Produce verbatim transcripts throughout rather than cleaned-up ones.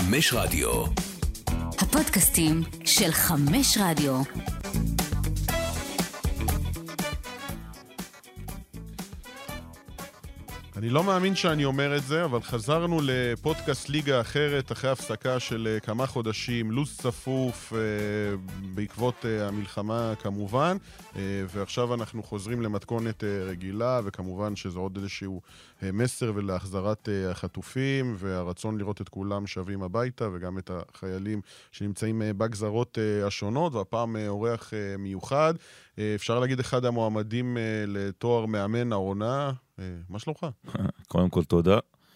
חמש רדיו. הפודקאסטים של חמש רדיו. אני לא מאמין שאני אומר את זה, אבל חזרנו לפודקאסט ליגה אחרת אחרי הפסקה של כמה חודשים, לו"ז צפוף בעקבות המלחמה כמובן, ועכשיו אנחנו חוזרים למתכונת רגילה, וכמובן שזה עוד איזשהו מסר ולהחזרת החטופים, והרצון לראות את כולם שווים הביתה, וגם את החיילים שנמצאים בגזרות השונות, והפעם אורח מיוחד. אפשר להגיד אחד המועמדים לתואר מאמן העונה. מה שלומך? קודם כל תודה.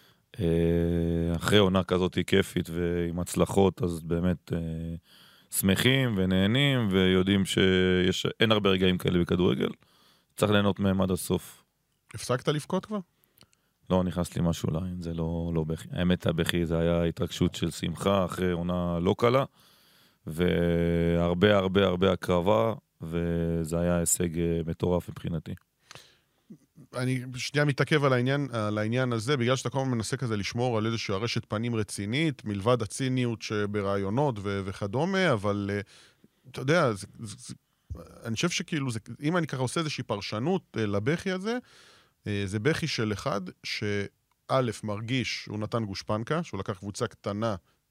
אחרי עונה כזאת כיפית ועם הצלחות, אז באמת שמחים ונהנים ויודעים שאין הרבה רגעים כאלה בכדורגל. צריך ליהנות מהם עד הסוף. הפסקת לבכות כבר? לא, נכנס לי משהו לעין, זה לא, לא בכי. האמת הבכי זה היה התרגשות של שמחה אחרי עונה לא קלה, והרבה הרבה הרבה הקרבה, וזה היה הישג מטורף מבחינתי. אני שנייה מתעכב על העניין, על העניין הזה, בגלל שאתה כל הזמן מנסה כזה לשמור על איזושהי רשת פנים רצינית, מלבד הציניות שברעיונות ו- וכדומה, אבל אתה יודע, זה, זה, אני חושב שכאילו, זה, אם אני ככה עושה איזושהי פרשנות לבכי הזה, זה בכי של אחד שא' מרגיש שהוא נתן גושפנקה, שהוא לקח קבוצה קטנה,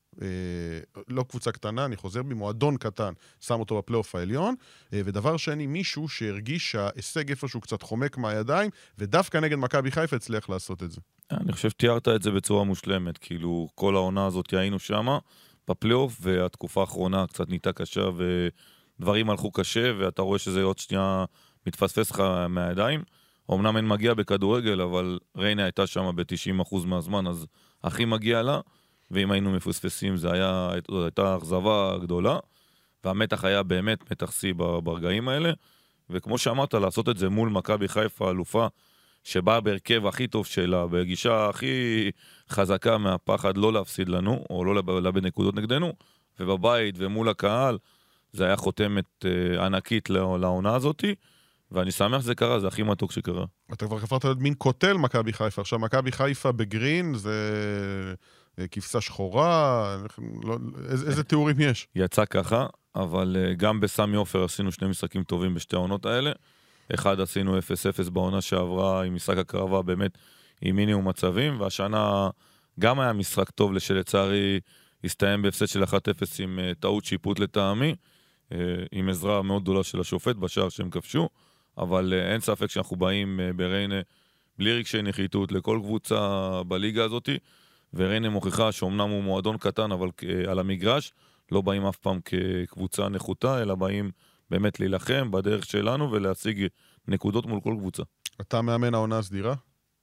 לא קבוצה קטנה, אני חוזר במועדון קטן, שם אותו בפלייאוף העליון, ודבר שני, מישהו שהרגיש שההישג איפשהו קצת חומק מהידיים, ודווקא נגד מכבי חיפה הצליח לעשות את זה. אני חושב שתיארת את זה בצורה מושלמת, כאילו כל העונה הזאת היינו שמה בפלייאוף, והתקופה האחרונה קצת נהייתה קשה, ודברים הלכו קשה, ואתה רואה שזה עוד שנייה מתפספס לך מהידיים. אמנם אין מגיע בכדורגל, אבל ריינה הייתה שמה ב-תשעים אחוז מהזמן, אז הכי מגיע לה, ואם היינו מפוספסים, זה היה, הייתה אכזבה גדולה, והמתח היה באמת מתח שיא ברגעים האלה, וכמו שאמרת, לעשות את זה מול מכבי חיפה, אלופה, שבאה בהרכב הכי טוב שלה, בגישה הכי חזקה מהפחד לא להפסיד לנו, או לא לאבד נקודות נגדנו, ובבית ומול הקהל, זה היה חותמת אה, ענקית לעונה הזאת, ואני שמח שזה קרה, זה הכי מתוק שקרה. אתה כבר חפרת להיות מין קוטל מכבי חיפה, עכשיו מכבי חיפה בגרין, זה כבשה שחורה, לא, איזה, איזה תיאורים יש? יצא ככה, אבל גם בסמי עופר עשינו שני משחקים טובים בשתי העונות האלה. אחד עשינו אפס אפס בעונה שעברה עם משחק הקרבה באמת עם מינימום מצבים, והשנה גם היה משחק טוב שלצערי הסתיים בהפסד של אחת אפס עם טעות שיפוט לטעמי, עם עזרה מאוד גדולה של השופט בשער שהם כבשו, אבל אין ספק שאנחנו באים בריינה בלי רגשי נחיתות לכל קבוצה בליגה הזאת, וריינה מוכיחה שאומנם הוא מועדון קטן, אבל על המגרש לא באים אף פעם כקבוצה נחותה, אלא באים באמת להילחם בדרך שלנו ולהשיג נקודות מול כל קבוצה. אתה מאמן העונה הסדירה?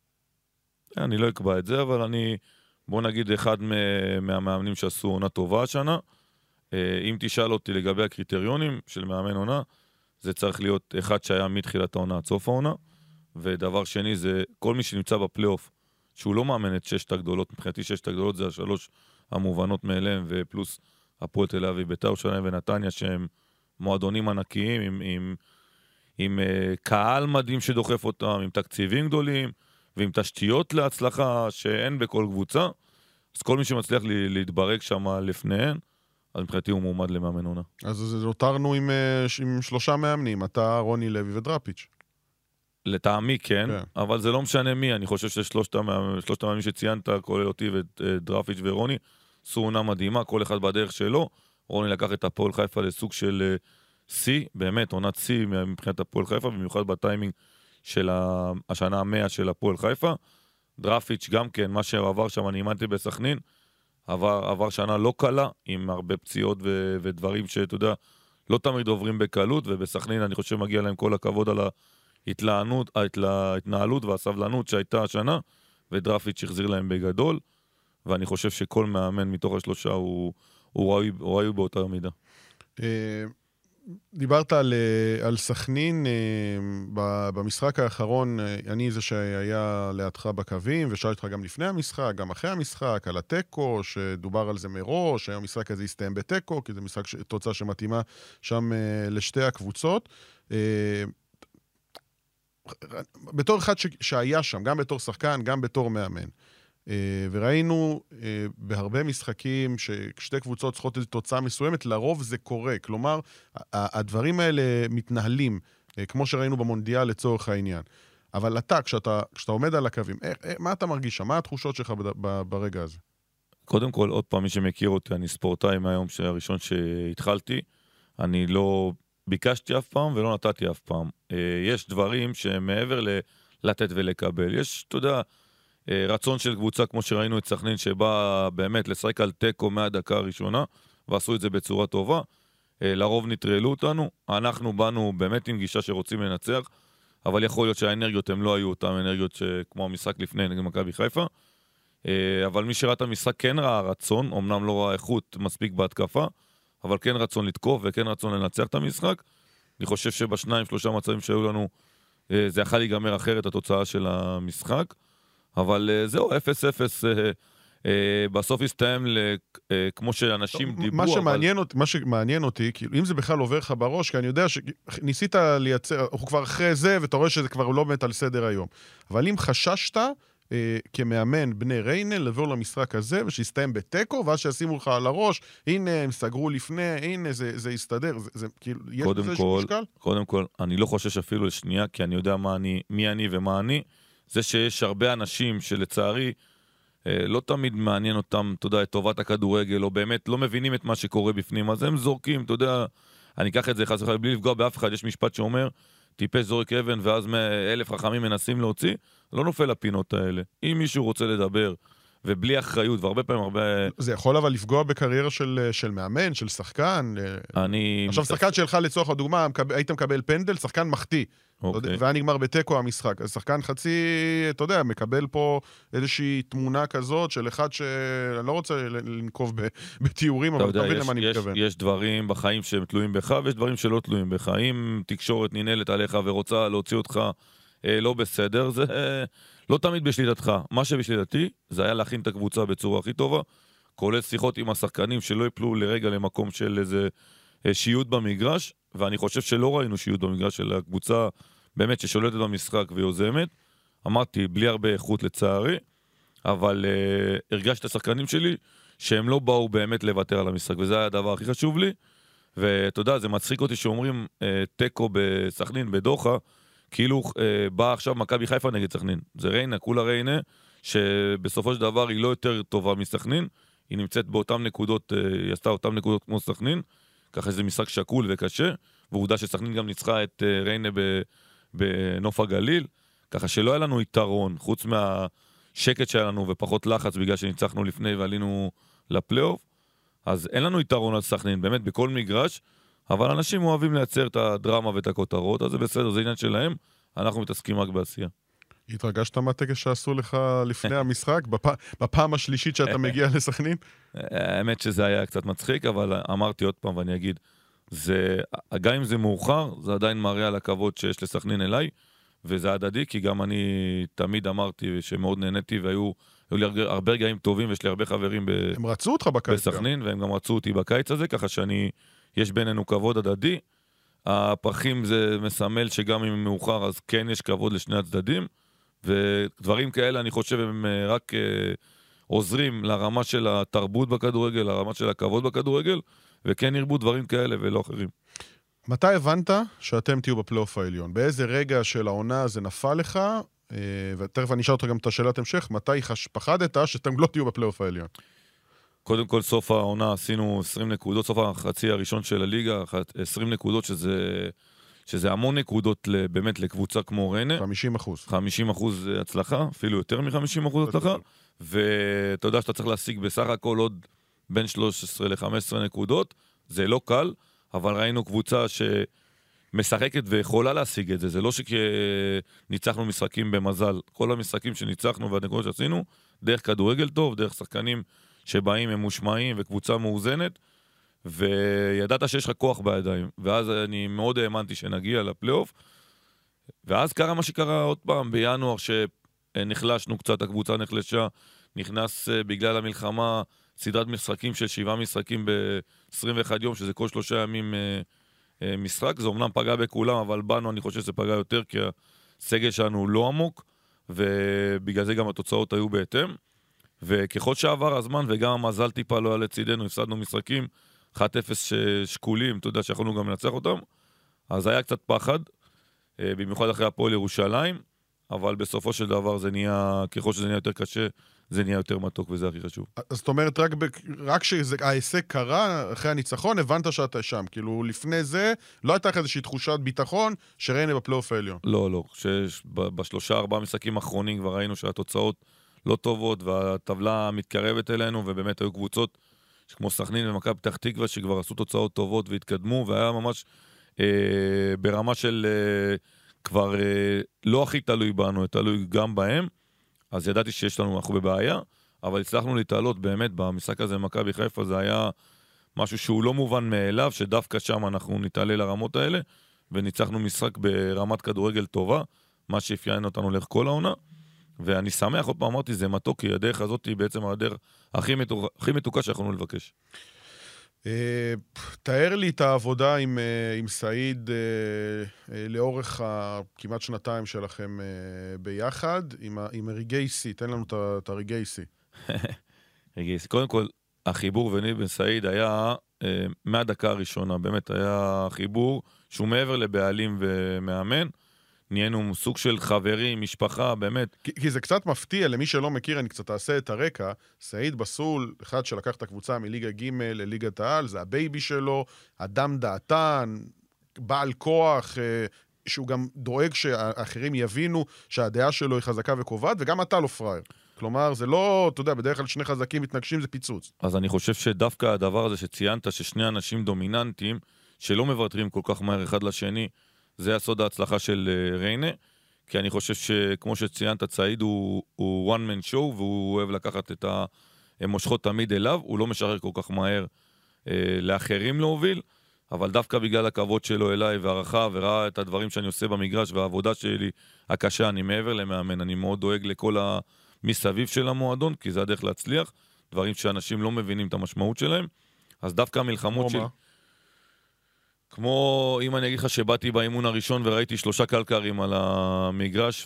אני לא אקבע את זה, אבל אני, בוא נגיד, אחד מהמאמנים שעשו עונה טובה השנה. אם תשאל אותי לגבי הקריטריונים של מאמן עונה, זה צריך להיות אחד שהיה מתחילת העונה עד סוף העונה, ודבר שני זה כל מי שנמצא בפלייאוף, שהוא לא מאמן את ששת הגדולות, מבחינתי ששת הגדולות זה השלוש המובנות מאליהם, ופלוס הפועל תל אביב, בית"ר ירושלים ונתניה, שהם מועדונים ענקיים, עם, עם, עם uh, קהל מדהים שדוחף אותם, עם תקציבים גדולים, ועם תשתיות להצלחה שאין בכל קבוצה, אז כל מי שמצליח להתברג שם לפניהן, אז מבחינתי הוא מועמד למאמן עונה. אז נותרנו עם, עם שלושה מאמנים, אתה, רוני לוי ודראפיץ'. לטעמי כן, כן, אבל זה לא משנה מי, אני חושב ששלושת המאמנים שציינת, כולל אותי ודראפיץ' ורוני, עשו עונה מדהימה, כל אחד בדרך שלו. רוני לקח את הפועל חיפה לסוג של C, באמת, עונת C מבחינת הפועל חיפה, במיוחד בטיימינג של השנה המאה של הפועל חיפה. דראפיץ' גם כן, מה שעבר שם, אני אימנתי בסכנין, עבר, עבר שנה לא קלה, עם הרבה פציעות ו- ודברים שאתה יודע, לא תמיד עוברים בקלות, ובסכנין אני חושב מגיע להם כל הכבוד על ההתלהנות, ההתנהלות והסבלנות שהייתה השנה, ודראפיץ' החזיר להם בגדול, ואני חושב שכל מאמן מתוך השלושה הוא, הוא ראוי, הוא ראוי באותה מידה. דיברת על, על סכנין, במשחק האחרון, אני זה שהיה לידך בקווים, ושאלתי אותך גם לפני המשחק, גם אחרי המשחק, על הטקו, שדובר על זה מראש, שהמשחק הזה יסתיים בטקו, כי זה משחק תוצאה שמתאימה שם לשתי הקבוצות. בתור אחד שהיה שם, גם בתור שחקן, גם בתור מאמן, וראינו בהרבה משחקים ששתי קבוצות צריכות איזו תוצאה מסוימת, לרוב זה קורה. כלומר, הדברים האלה מתנהלים, כמו שראינו במונדיאל לצורך העניין. אבל אתה, כשאתה, כשאתה עומד על הקווים, מה אתה מרגיש? מה התחושות שלך ברגע הזה? קודם כל, עוד פעם, מי שמכיר אותי, אני ספורטאי מהיום הראשון שהתחלתי, אני לא ביקשתי אף פעם ולא נתתי אף פעם. יש דברים שמעבר לתת ולקבל. יש, אתה יודע, רצון של קבוצה, כמו שראינו את סכנין, שבא באמת לשחק על טקו מהדקה הראשונה, ועשו את זה בצורה טובה. לרוב נטרלו אותנו. אנחנו באנו באמת עם גישה שרוצים לנצח, אבל יכול להיות שהאנרגיות הם לא היו אותן אנרגיות כמו המשחק לפני נגד מכבי חיפה. אבל מי שראה את המשחק כן ראה רצון, אמנם לא ראה איכות מספיק בהתקפה, אבל כן רצון לתקוף וכן רצון לנצח את המשחק. אני חושב שבשניים, שלושה מצבים שהיו לנו, זה יכול להיגמר אחרת התוצאה של המשחק. אבל זהו, אפס אפס, בסוף הסתיים כמו שאנשים דיברו. מה שמעניין אותי, מה שמעניין אותי, כאילו, אם זה בכלל עובר לך בראש, כי אני יודע שניסית לייצר, אנחנו כבר אחרי זה, ואתה רואה שזה כבר לא באמת על סדר היום. אבל אם חששת, כמאמן בני ריינה, לבוא למשחק הזה, ושיסתיים בטקו, ואז שישימו לך על הראש, הנה, הם סגרו לפני, הנה, זה, זה יסתדר, זה, זה, כאילו, יש בזה שהוא משקל? קודם כל, אני לא חושש אפילו לשנייה, כי אני יודע מה אני, מי אני ומה אני, זה שיש הרבה אנשים שלצערי, לא תמיד מעניין אותם, אתה יודע, את טובת הכדורגל, או באמת לא מבינים את מה שקורה בפנים, אז הם זורקים, אתה יודע, אני אקח את זה חס וחלילה, בלי לפגוע באף אחד, יש משפט שאומר, טיפש זורק אבן, ואז אלף חכמים מנסים להוציא, לא נופל לפינות האלה. אם מישהו רוצה לדבר, ובלי אחריות, והרבה פעמים הרבה... זה יכול אבל לפגוע בקריירה של, של מאמן, של שחקן. אני... עכשיו, שחקן שלך לצורך הדוגמה, היית מקבל פנדל, שחקן מחטיא. אוקיי. והיה נגמר בטקו המשחק. אז שחקן חצי, אתה יודע, מקבל פה איזושהי תמונה כזאת של אחד שאני לא רוצה לנקוב בתיאורים, אבל אתה מבין למה אני מתכוון. יש דברים בחיים שהם תלויים בך, ויש דברים שלא תלויים בך. אם תקשורת ננהלת עליך ורוצה להוציא אותך לא בסדר, זה לא תמיד בשליטתך. מה שבשליטתי, זה היה להכין את הקבוצה בצורה הכי טובה, כולל שיחות עם השחקנים שלא יפלו לרגע למקום של איזה שיעות במגרש, ואני חושב שלא ראינו שיעות במגרש של הקבוצה באמת ששולטת במשחק ויוזמת. אמרתי, בלי הרבה איכות לצערי, אבל uh, הרגשתי את השחקנים שלי שהם לא באו באמת לוותר על המשחק, וזה היה הדבר הכי חשוב לי. ואתה יודע, זה מצחיק אותי שאומרים uh, טקו בסכנין, בדוחה, כאילו uh, באה עכשיו מכבי חיפה נגד סכנין. זה ריינה, כולה ריינה, שבסופו של דבר היא לא יותר טובה מסכנין, היא נמצאת באותן נקודות, uh, היא עשתה אותן נקודות כמו סכנין, ככה זה משחק שקול וקשה, ועובדה שסכנין גם ניצחה את uh, ריינה בנוף הגליל, ככה שלא היה לנו יתרון, חוץ מהשקט שהיה לנו ופחות לחץ בגלל שניצחנו לפני ועלינו לפלייאוף, אז אין לנו יתרון על סכנין, באמת בכל מגרש, אבל אנשים אוהבים לייצר את הדרמה ואת הכותרות, אז זה בסדר, זה עניין שלהם, אנחנו מתעסקים רק בעשייה. התרגשת מהטקס שעשו לך לפני המשחק, בפעם השלישית שאתה מגיע לסכנין? האמת שזה היה קצת מצחיק, אבל אמרתי עוד פעם ואני אגיד, זה, גם אם זה מאוחר, זה עדיין מראה על הכבוד שיש לסכנין אליי, וזה הדדי, כי גם אני תמיד אמרתי שמאוד נהניתי, והיו לי הרבה רגעים טובים, ויש לי הרבה חברים ב... הם רצו אותך בקיץ בסכנין, והם גם רצו אותי בקיץ הזה, ככה שאני, יש בינינו כבוד הדדי. הפרחים זה מסמל שגם אם מאוחר, אז כן יש כבוד לשני הצדדים, ודברים כאלה אני חושב הם רק עוזרים לרמה של התרבות בכדורגל, לרמה של הכבוד בכדורגל, וכן ירבו דברים כאלה ולא אחרים. מתי הבנת שאתם תהיו בפלייאוף העליון? באיזה רגע של העונה זה נפל לך? ותכף אני אשאל אותך גם את השאלת המשך, מתי פחדת שאתם לא תהיו בפלייאוף העליון? קודם כל, סוף העונה עשינו עשרים נקודות, סוף החצי הראשון של הליגה, עשרים נקודות שזה, שזה המון נקודות באמת לקבוצה כמו ריינה. חמישים אחוז. חמישים אחוז הצלחה, אפילו יותר מ-חמישים אחוז הצלחה. ואתה יודע שאתה צריך להשיג בסך הכל עוד בין שלוש עשרה ל-חמש עשרה נקודות. זה לא קל, אבל ראינו קבוצה שמשחקת ויכולה להשיג את זה. זה לא שניצחנו משחקים במזל. כל המשחקים שניצחנו והנקודות שעשינו, דרך כדורגל טוב, דרך שחקנים שבאים הם מושמעים וקבוצה מאוזנת, וידעת שיש לך כוח בידיים. ואז אני מאוד האמנתי שנגיע לפלייאוף, ואז קרה מה שקרה עוד פעם, בינואר שנחלשנו קצת, הקבוצה נחלשה, נכנס בגלל המלחמה סדרת משחקים של שבעה משחקים ב-עשרים ואחד יום, שזה כל שלושה ימים משחק. זה אומנם פגע בכולם, אבל בנו אני חושב שזה פגע יותר, כי הסגל שלנו לא עמוק, ובגלל זה גם התוצאות היו בהתאם. וככל שעבר הזמן, וגם המזל טיפה לא היה לצידנו, הפסדנו משחקים, אחת אפס שקולים, אתה יודע שיכולנו גם לנצח אותם, אז היה קצת פחד, במיוחד אחרי הפועל ירושלים, אבל בסופו של דבר זה נהיה, ככל שזה נהיה יותר קשה, זה נהיה יותר מתוק, וזה הכי חשוב. אז זאת אומרת, רק, ב... רק שההישג קרה, אחרי הניצחון, הבנת שאתה שם. כאילו, לפני זה, לא הייתה איזושהי תחושת ביטחון, שריינה בפלייאוף העליון. לא, לא. בשלושה, ארבעה משחקים האחרונים כבר ראינו שהתוצאות לא טובות, והטבלה מתקרבת אלינו, ובאמת היו קבוצות, כמו סכנין ומכבי פתח תקווה, שכבר עשו תוצאות טובות והתקדמו, והיה ממש אה, ברמה של אה, כבר אה, לא הכי תלוי בנו, תלוי גם בהם, אז ידעתי שיש לנו, אנחנו בבעיה, אבל הצלחנו להתעלות באמת במשחק הזה במכבי חיפה, זה היה משהו שהוא לא מובן מאליו, שדווקא שם אנחנו נתעלה לרמות האלה, וניצחנו משחק ברמת כדורגל טובה, מה שאפיין אותנו לך כל העונה, ואני שמח, עוד פעם אמרתי, זה מתוק, כי הדרך הזאת היא בעצם הדרך הכי מתוקה, הכי מתוקה שיכולנו לבקש. תאר לי את העבודה עם, עם סעיד לאורך כמעט שנתיים שלכם ביחד, עם, עם רגעי סי, תן לנו את הרגעי סי. רגעי סי, קודם כל, החיבור ביני בן סעיד היה מהדקה הראשונה, באמת היה חיבור שהוא מעבר לבעלים ומאמן, נהיינו סוג של חברים, משפחה, באמת. כי, כי זה קצת מפתיע, למי שלא מכיר, אני קצת אעשה את הרקע, סעיד בסול, אחד שלקח את הקבוצה מליגה ג' לליגת העל, זה הבייבי שלו, אדם דעתן, בעל כוח, שהוא גם דואג שהאחרים יבינו שהדעה שלו היא חזקה וקובעת, וגם אתה לא פראייר. כלומר, זה לא, אתה יודע, בדרך כלל שני חזקים מתנגשים, זה פיצוץ. אז אני חושב שדווקא הדבר הזה שציינת, ששני אנשים דומיננטיים, שלא מוותרים כל כך מהר אחד לשני, זה הסוד ההצלחה של ריינה, כי אני חושב שכמו שציינת, סעיד הוא, הוא one man show, והוא אוהב לקחת את המושכות תמיד אליו, הוא לא משחרר כל כך מהר אה, לאחרים להוביל, אבל דווקא בגלל הכבוד שלו אליי והערכה, וראה את הדברים שאני עושה במגרש, והעבודה שלי הקשה, אני מעבר למאמן, אני מאוד דואג לכל המסביב של המועדון, כי זה הדרך להצליח, דברים שאנשים לא מבינים את המשמעות שלהם, אז דווקא המלחמות של... כמו אם אני אגיד לך שבאתי באימון הראשון וראיתי שלושה קלקרים על המגרש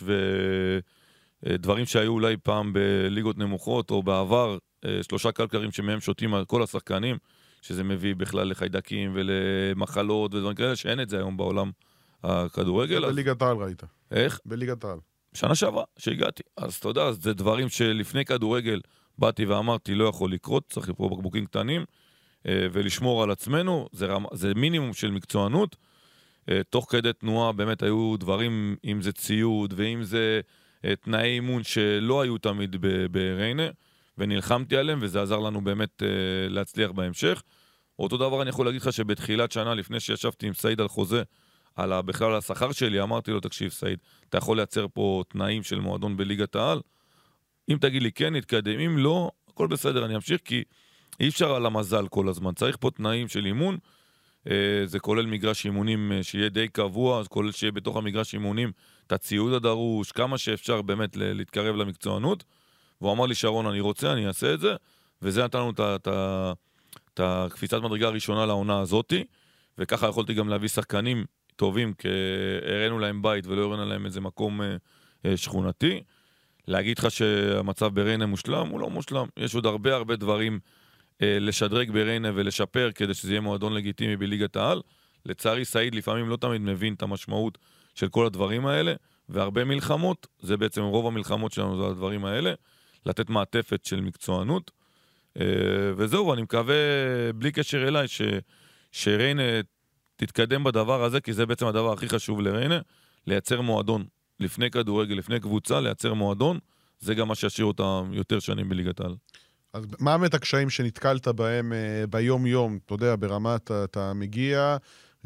ודברים שהיו אולי פעם בליגות נמוכות או בעבר, שלושה קלקרים שמהם שותים על כל השחקנים, שזה מביא בכלל לחיידקים ולמחלות ודברים כאלה, שאין את זה היום בעולם הכדורגל. בליגת העל ראית. איך? בליגת העל. שנה שעברה שהגעתי. אז אתה יודע, זה דברים שלפני כדורגל באתי ואמרתי לא יכול לקרות, צריך לפרוע בקבוקים קטנים, ולשמור על עצמנו, זה, רמה, זה מינימום של מקצוענות, תוך כדי תנועה באמת היו דברים, אם זה ציוד ואם זה תנאי אימון שלא היו תמיד בריינה, ונלחמתי עליהם וזה עזר לנו באמת להצליח בהמשך. אותו דבר אני יכול להגיד לך שבתחילת שנה, לפני שישבתי עם סעיד על חוזה, על בכלל השכר שלי, אמרתי לו, תקשיב סעיד, אתה יכול לייצר פה תנאים של מועדון בליגת העל, אם תגיד לי כן, נתקדם, אם לא, הכל בסדר, אני אמשיך, כי אי אפשר על המזל כל הזמן, צריך פה תנאים של אימון, זה כולל מגרש אימונים שיהיה די קבוע, זה כולל שיהיה בתוך המגרש אימונים את הציוד הדרוש, כמה שאפשר באמת להתקרב למקצוענות, והוא אמר לי שרון אני רוצה, אני אעשה את זה, וזה נתן לנו את הקפיצת מדרגה הראשונה לעונה הזאת, וככה יכולתי גם להביא שחקנים טובים, כי הראינו להם בית ולא הראינו להם איזה מקום שכונתי, להגיד לך שהמצב בריינה מושלם, הוא לא מושלם, יש עוד הרבה הרבה דברים לשדרג בריינה ולשפר כדי שזה יהיה מועדון לגיטימי בליגת העל. לצערי סעיד לפעמים לא תמיד מבין את המשמעות של כל הדברים האלה, והרבה מלחמות, זה בעצם רוב המלחמות שלנו, זה הדברים האלה, לתת מעטפת של מקצוענות, וזהו, אני מקווה בלי קשר אליי ש... שריינה תתקדם בדבר הזה, כי זה בעצם הדבר הכי חשוב לריינה, לייצר מועדון לפני כדורגל, לפני קבוצה, לייצר מועדון, זה גם מה שישאיר אותם יותר שנים בליגת העל. אז מה באמת הקשיים שנתקלת בהם ביום-יום? אתה יודע, ברמת אתה מגיע,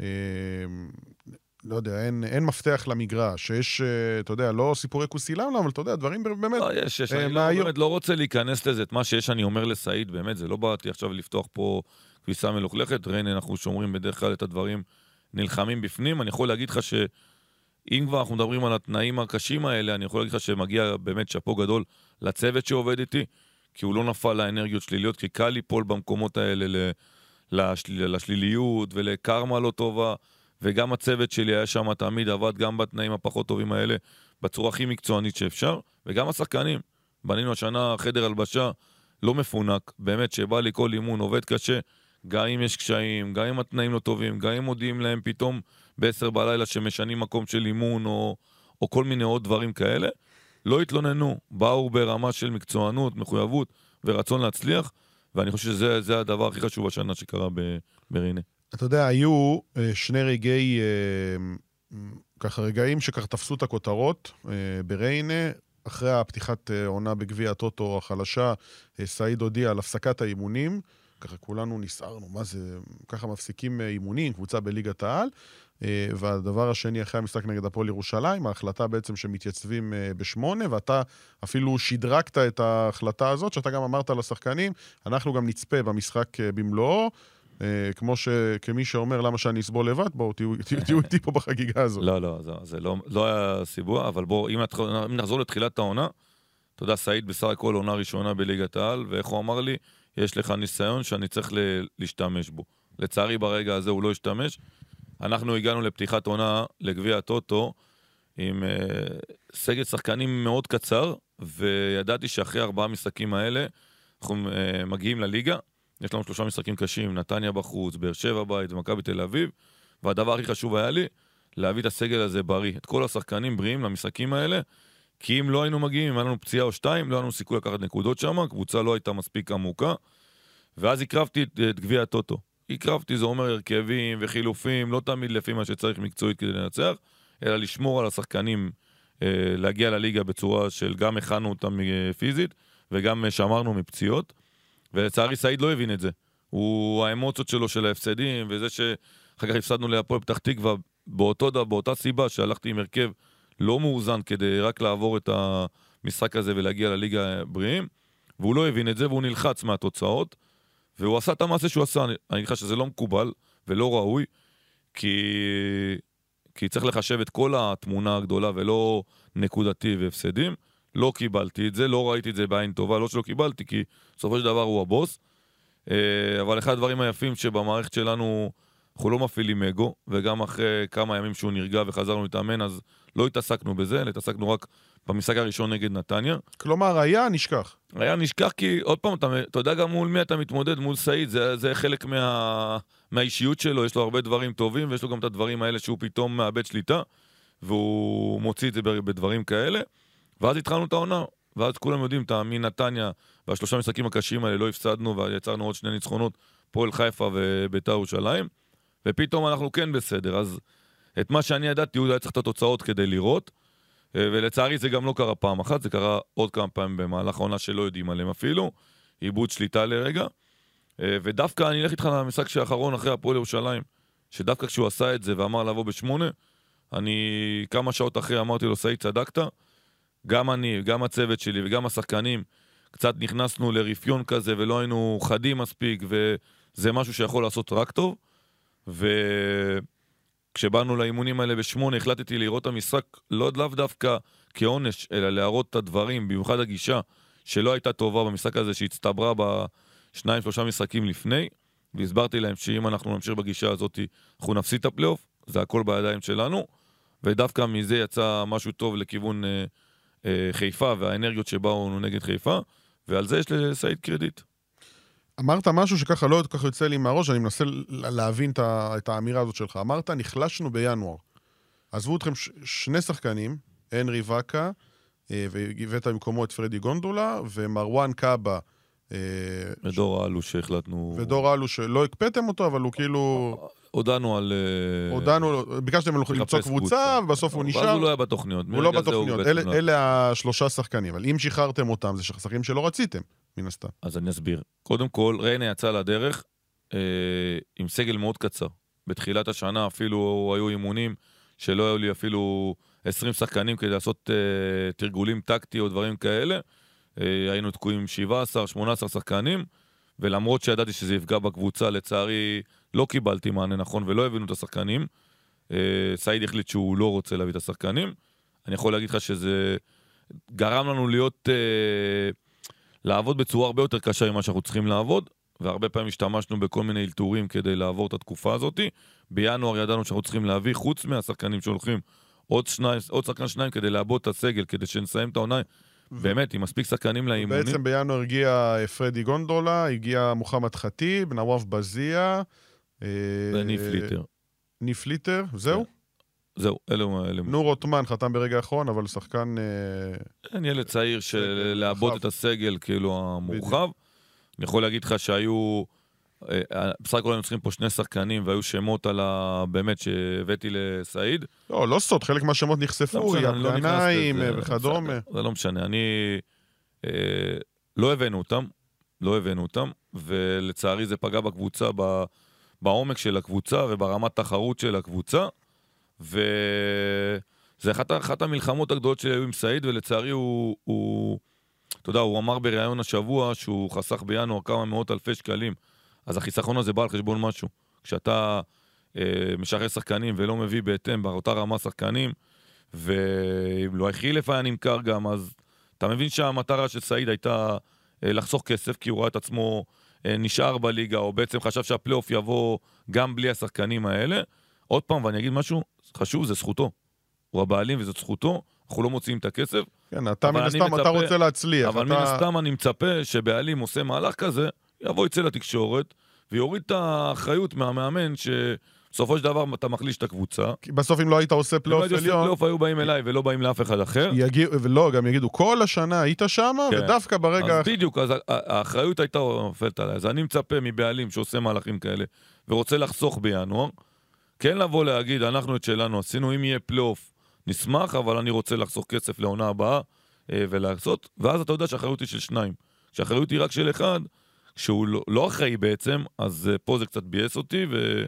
לא יודע, אין, אין מפתח למגרש, שיש, אתה יודע, לא סיפורי כוסילם, אבל אתה יודע, דברים באמת... לא, יש, יש, אני לא, באמת לא רוצה להיכנס לזה, את מה שיש אני אומר לסעיד, באמת, זה לא באתי עכשיו לפתוח פה כביסה מלוכלכת, ריינה, אנחנו שומרים בדרך כלל את הדברים נלחמים בפנים, אני יכול להגיד לך ש... אם כבר אנחנו מדברים על התנאים הקשים האלה, אני יכול להגיד לך שמגיע באמת שפו גדול לצוות שעובד איתי, כי הוא לא נפל לאנרגיות שליליות, כי קל ליפול במקומות האלה לשל... לשליליות ולקרמה לא טובה, וגם הצוות שלי היה שם תמיד עבד גם בתנאים הפחות טובים האלה, בצורה הכי מקצוענית שאפשר, וגם השחקנים, בנינו השנה חדר הלבשה לא מפונק, באמת שבא לי כל אימון, עובד קשה, גם אם יש קשיים, גם אם התנאים לא טובים, גם אם מודיעים להם פתאום בעשר בלילה שמשנים מקום של אימון או, או כל מיני עוד דברים כאלה, לא התלוננו, באו ברמה של מקצוענות, מחויבות ורצון להצליח, ואני חושב שזה זה הדבר הכי חשוב השנה שקרה בריינה. אתה יודע, היו שני רגעי, ככה רגעים שכך תפסו את הכותרות בריינה, אחרי הפתיחת עונה בגביע הטוטו החלשה, סעיד הודיע על הפסקת האימונים, ככה כולנו נסערנו, מה זה, ככה מפסיקים אימונים, קבוצה בליגת העל, והדבר השני אחרי המשחק נגד הפועל ירושלים, ההחלטה בעצם שמתייצבים בשמונה, ואתה אפילו שדרקת את ההחלטה הזאת, שאתה גם אמרת לשחקנים, אנחנו גם נצפה במשחק במלואו, כמו שכמי שאומר למה שאני אסבול לבד, בואו תהיו איתי פה בחגיגה הזאת. לא, לא, זה לא היה סיבוע, אבל בואו, אם נחזור לתחילת העונה, אתה יודע, סעיד בסך הכל עונה ראשונה בליגת העל, ואיך הוא אמר לי, יש לך ניסיון שאני צריך להשתמש בו. לצערי ברגע הזה הוא לא השתמש. אנחנו הגענו לפתיחת עונה לגביע הטוטו עם uh, סגל שחקנים מאוד קצר, וידעתי שאחרי ארבעה משחקים האלה אנחנו uh, מגיעים לליגה. יש לנו שלושה משחקים קשים, נתניה בחוץ, באר שבע בית ומכבי תל אביב, והדבר הכי חשוב היה לי, להביא את הסגל הזה בריא, את כל השחקנים בריאים למשחקים האלה, כי אם לא היינו מגיעים, אם היה לנו פציעה או שתיים, לא היה לנו סיכוי לקחת נקודות שם, הקבוצה לא הייתה מספיק עמוקה, ואז הקרבתי את, את גביע הטוטו. הקרבתי, זה אומר הרכבים וחילופים, לא תמיד לפי מה שצריך מקצועית כדי לנצח, אלא לשמור על השחקנים, אה, להגיע לליגה בצורה של גם הכנו אותם פיזית, וגם שמרנו מפציעות, ולצערי סעיד לא הבין את זה. הוא, האמוציות שלו של ההפסדים, וזה שאחר כך הפסדנו להפועל פתח תקווה, באותו, באותה סיבה שהלכתי עם הרכב לא מאוזן כדי רק לעבור את המשחק הזה ולהגיע לליגה בריאים, והוא לא הבין את זה, והוא נלחץ מהתוצאות, והוא עשה את המעשה שהוא עשה. אני אגיד לך שזה לא מקובל ולא ראוי, כי, כי צריך לחשב את כל התמונה הגדולה ולא נקודתי והפסדים. לא קיבלתי את זה, לא ראיתי את זה בעין טובה, לא שלא קיבלתי, כי בסופו של דבר הוא הבוס. אבל אחד הדברים היפים שבמערכת שלנו אנחנו לא מפעילים אגו, וגם אחרי כמה ימים שהוא נרגע וחזרנו להתאמן, אז לא התעסקנו בזה, התעסקנו רק במשחק הראשון נגד נתניה. כלומר, היה נשכח. היה נשכח כי, עוד פעם, אתה, אתה יודע גם מול מי אתה מתמודד, מול סעיד, זה, זה חלק מה, מהאישיות שלו, יש לו הרבה דברים טובים, ויש לו גם את הדברים האלה שהוא פתאום מאבד שליטה, והוא מוציא את זה בדברים כאלה, ואז התחלנו את העונה, ואז כולם יודעים, מנתניה, והשלושה משחקים הקשים האלה לא הפסדנו, ויצרנו עוד שני ניצחונות, פועל חיפה ובית"ר ירושלים, ופתאום אנחנו כן בסדר, אז את מה שאני ידעתי, הוא היה צריך את התוצאות כדי לראות, ולצערי זה גם לא קרה פעם אחת, זה קרה עוד כמה פעמים במהלך העונה שלא יודעים עליהם אפילו, איבוד שליטה לרגע, ודווקא אני אלך איתך למשחק האחרון אחרי הפועל ירושלים, שדווקא כשהוא עשה את זה ואמר לבוא בשמונה, אני כמה שעות אחרי אמרתי לו, סעיד, צדקת, גם אני, גם הצוות שלי וגם השחקנים, קצת נכנסנו לרפיון כזה ולא היינו חדים מספיק, וזה משהו שיכול לעשות רק טוב, וכשבאנו לאימונים האלה בשמונה, החלטתי לראות את המשחק, לא לאו דווקא כעונש, אלא להראות את הדברים, במיוחד הגישה שלא הייתה טובה במשחק הזה, שהצטברה בשניים, שלושה משחקים לפני, והסברתי להם שאם אנחנו נמשיך בגישה הזאת, אנחנו נפסיד את הפלייאוף, זה הכל בידיים שלנו, ודווקא מזה יצא משהו טוב לכיוון אה, אה, חיפה, והאנרגיות שבאו נגד חיפה, ועל זה יש לסעיד קרדיט. אמרת משהו שככה לא ככה יוצא לי מהראש, אני מנסה להבין את האמירה הזאת שלך. אמרת, נחלשנו בינואר. עזבו אתכם ש- שני שחקנים, הנרי וקה, והבאת במקומו את פרדי גונדולה, ומרואן קאבה. ודור אלו שהחלטנו... ודור אלו שלא הקפאתם אותו, אבל הוא כאילו... הודענו על... הודענו, ביקשתם למצוא קבוצה, ובסוף הוא נשאר. ואז הוא לא היה בתוכניות. הוא לא בתוכניות. אלה, אלה השלושה שחקנים, אבל אם שחררתם אותם, זה שחקנים שלא רציתם, מן הסתם. אז אני אסביר. קודם כל, ריינה יצא לדרך אה, עם סגל מאוד קצר. בתחילת השנה אפילו היו אימונים שלא היו לי אפילו עשרים שחקנים כדי לעשות אה, תרגולים טקטי או דברים כאלה. אה, היינו תקועים שבעה עשר שמונה עשר שחקנים, ולמרות שידעתי שזה יפגע בקבוצה, לצערי לא קיבלתי מענה נכון ולא הבינו את השחקנים. אה, סעיד החליט שהוא לא רוצה להביא את השחקנים. אני יכול להגיד לך שזה גרם לנו להיות... אה, לעבוד בצורה הרבה יותר קשה ממה שאנחנו צריכים לעבוד, והרבה פעמים השתמשנו בכל מיני אלתורים כדי לעבור את התקופה הזאת. בינואר ידענו שאנחנו צריכים להביא, חוץ מהשחקנים שהולכים, עוד, שניים, עוד שחקן שניים כדי לעבוד את הסגל, כדי שנסיים את העונה באמת, עם מספיק שחקנים לאימונים. בעצם בינואר הגיע פרדי גונדולה, הגיע מוחמד חטיב, נוואף בזיה. וניף ליטר. ניף ליטר, זהו? זהו, אלו... נור עותמן חתם ברגע האחרון, אבל שחקן... אין ילד צעיר של לעבוד את הסגל, כאילו המורחב. אני יכול להגיד לך שהיו... בסך הכל היינו צריכים פה שני שחקנים, והיו שמות על ה... באמת שהבאתי לסעיד. לא, לא סוד, חלק מהשמות נחשפו, יבגניים וכדומה. זה לא משנה, אני... לא הבאנו אותם, לא הבאנו אותם, ולצערי זה פגע בקבוצה, בעומק של הקבוצה וברמת תחרות של הקבוצה, וזה אחת, אחת המלחמות הגדולות שלי היו עם סעיד, ולצערי הוא, הוא, אתה יודע, הוא אמר בראיון השבוע שהוא חסך בינואר כמה מאות אלפי שקלים, אז החיסכון הזה בא על חשבון משהו. כשאתה אה, משחרר שחקנים ולא מביא בהתאם באותה רמה שחקנים, ואם לא החילף היה נמכר גם, אז אתה מבין שהמטרה של סעיד הייתה אה, לחסוך כסף, כי הוא ראה את עצמו אה, נשאר בליגה, או בעצם חשב שהפלייאוף יבוא גם בלי השחקנים האלה. עוד פעם, ואני אגיד משהו, חשוב, זה זכותו. הוא הבעלים וזאת זכותו, אנחנו לא מוציאים את הכסף. כן, אתה מן הסתם, אתה רוצה להצליח. אבל מן הסתם אני מצפה שבעלים עושה מהלך כזה, יבוא יצא לתקשורת, ויוריד את האחריות מהמאמן, שבסופו של דבר אתה מחליש את הקבוצה. כי בסוף אם לא היית עושה פלייאוף עליון... אם לא היית עושה פלייאוף, היו באים אליי ולא באים לאף אחד אחר. ולא, גם יגידו, כל השנה היית שם, ודווקא ברגע... אז בדיוק, אז האחריות הייתה נופלת עליי. אז אני מצפה מבעלים שעושה מהלכים כאלה, ורוצה לחסוך בינואר, כן לבוא להגיד, אנחנו את שלנו עשינו, אם יהיה פלייאוף, נשמח, אבל אני רוצה לחסוך כסף לעונה הבאה, ולעשות, ואז אתה יודע שהאחריות היא של שניים. שהאחריות היא רק של אחד, שהוא לא, לא אחראי בעצם, אז uh, פה זה קצת בייס אותי, ו...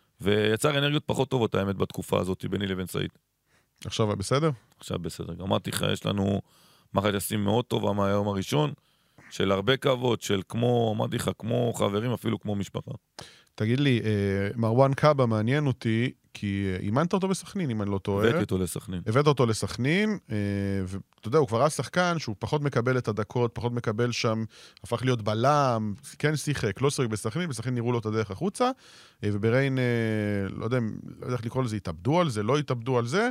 ויצר אנרגיות פחות טובות, האמת, בתקופה הזאת, ביני לבין סעיד. עכשיו בסדר? עכשיו בסדר. אמרתי לך, יש לנו מערכת יחסים מאוד טובה מהיום הראשון, של הרבה כבוד, של כמו, אמרתי לך, כמו חברים, אפילו כמו משפחה. תגיד לי, מרואן קאבה מעניין אותי, כי אימנת אותו בסכנין, אם אני לא טועה. הבאתי אותו לסכנין. הבאת אותו לסכנין, ואתה יודע, הוא כבר היה שחקן שהוא פחות מקבל את הדקות, פחות מקבל שם, הפך להיות בלם, כן שיחק, לא שיחק בסכנין, בסכנין נראו לו את הדרך החוצה, ובריין, לא יודע, לא יודע איך לקרוא לזה, התאבדו על זה, לא התאבדו על זה,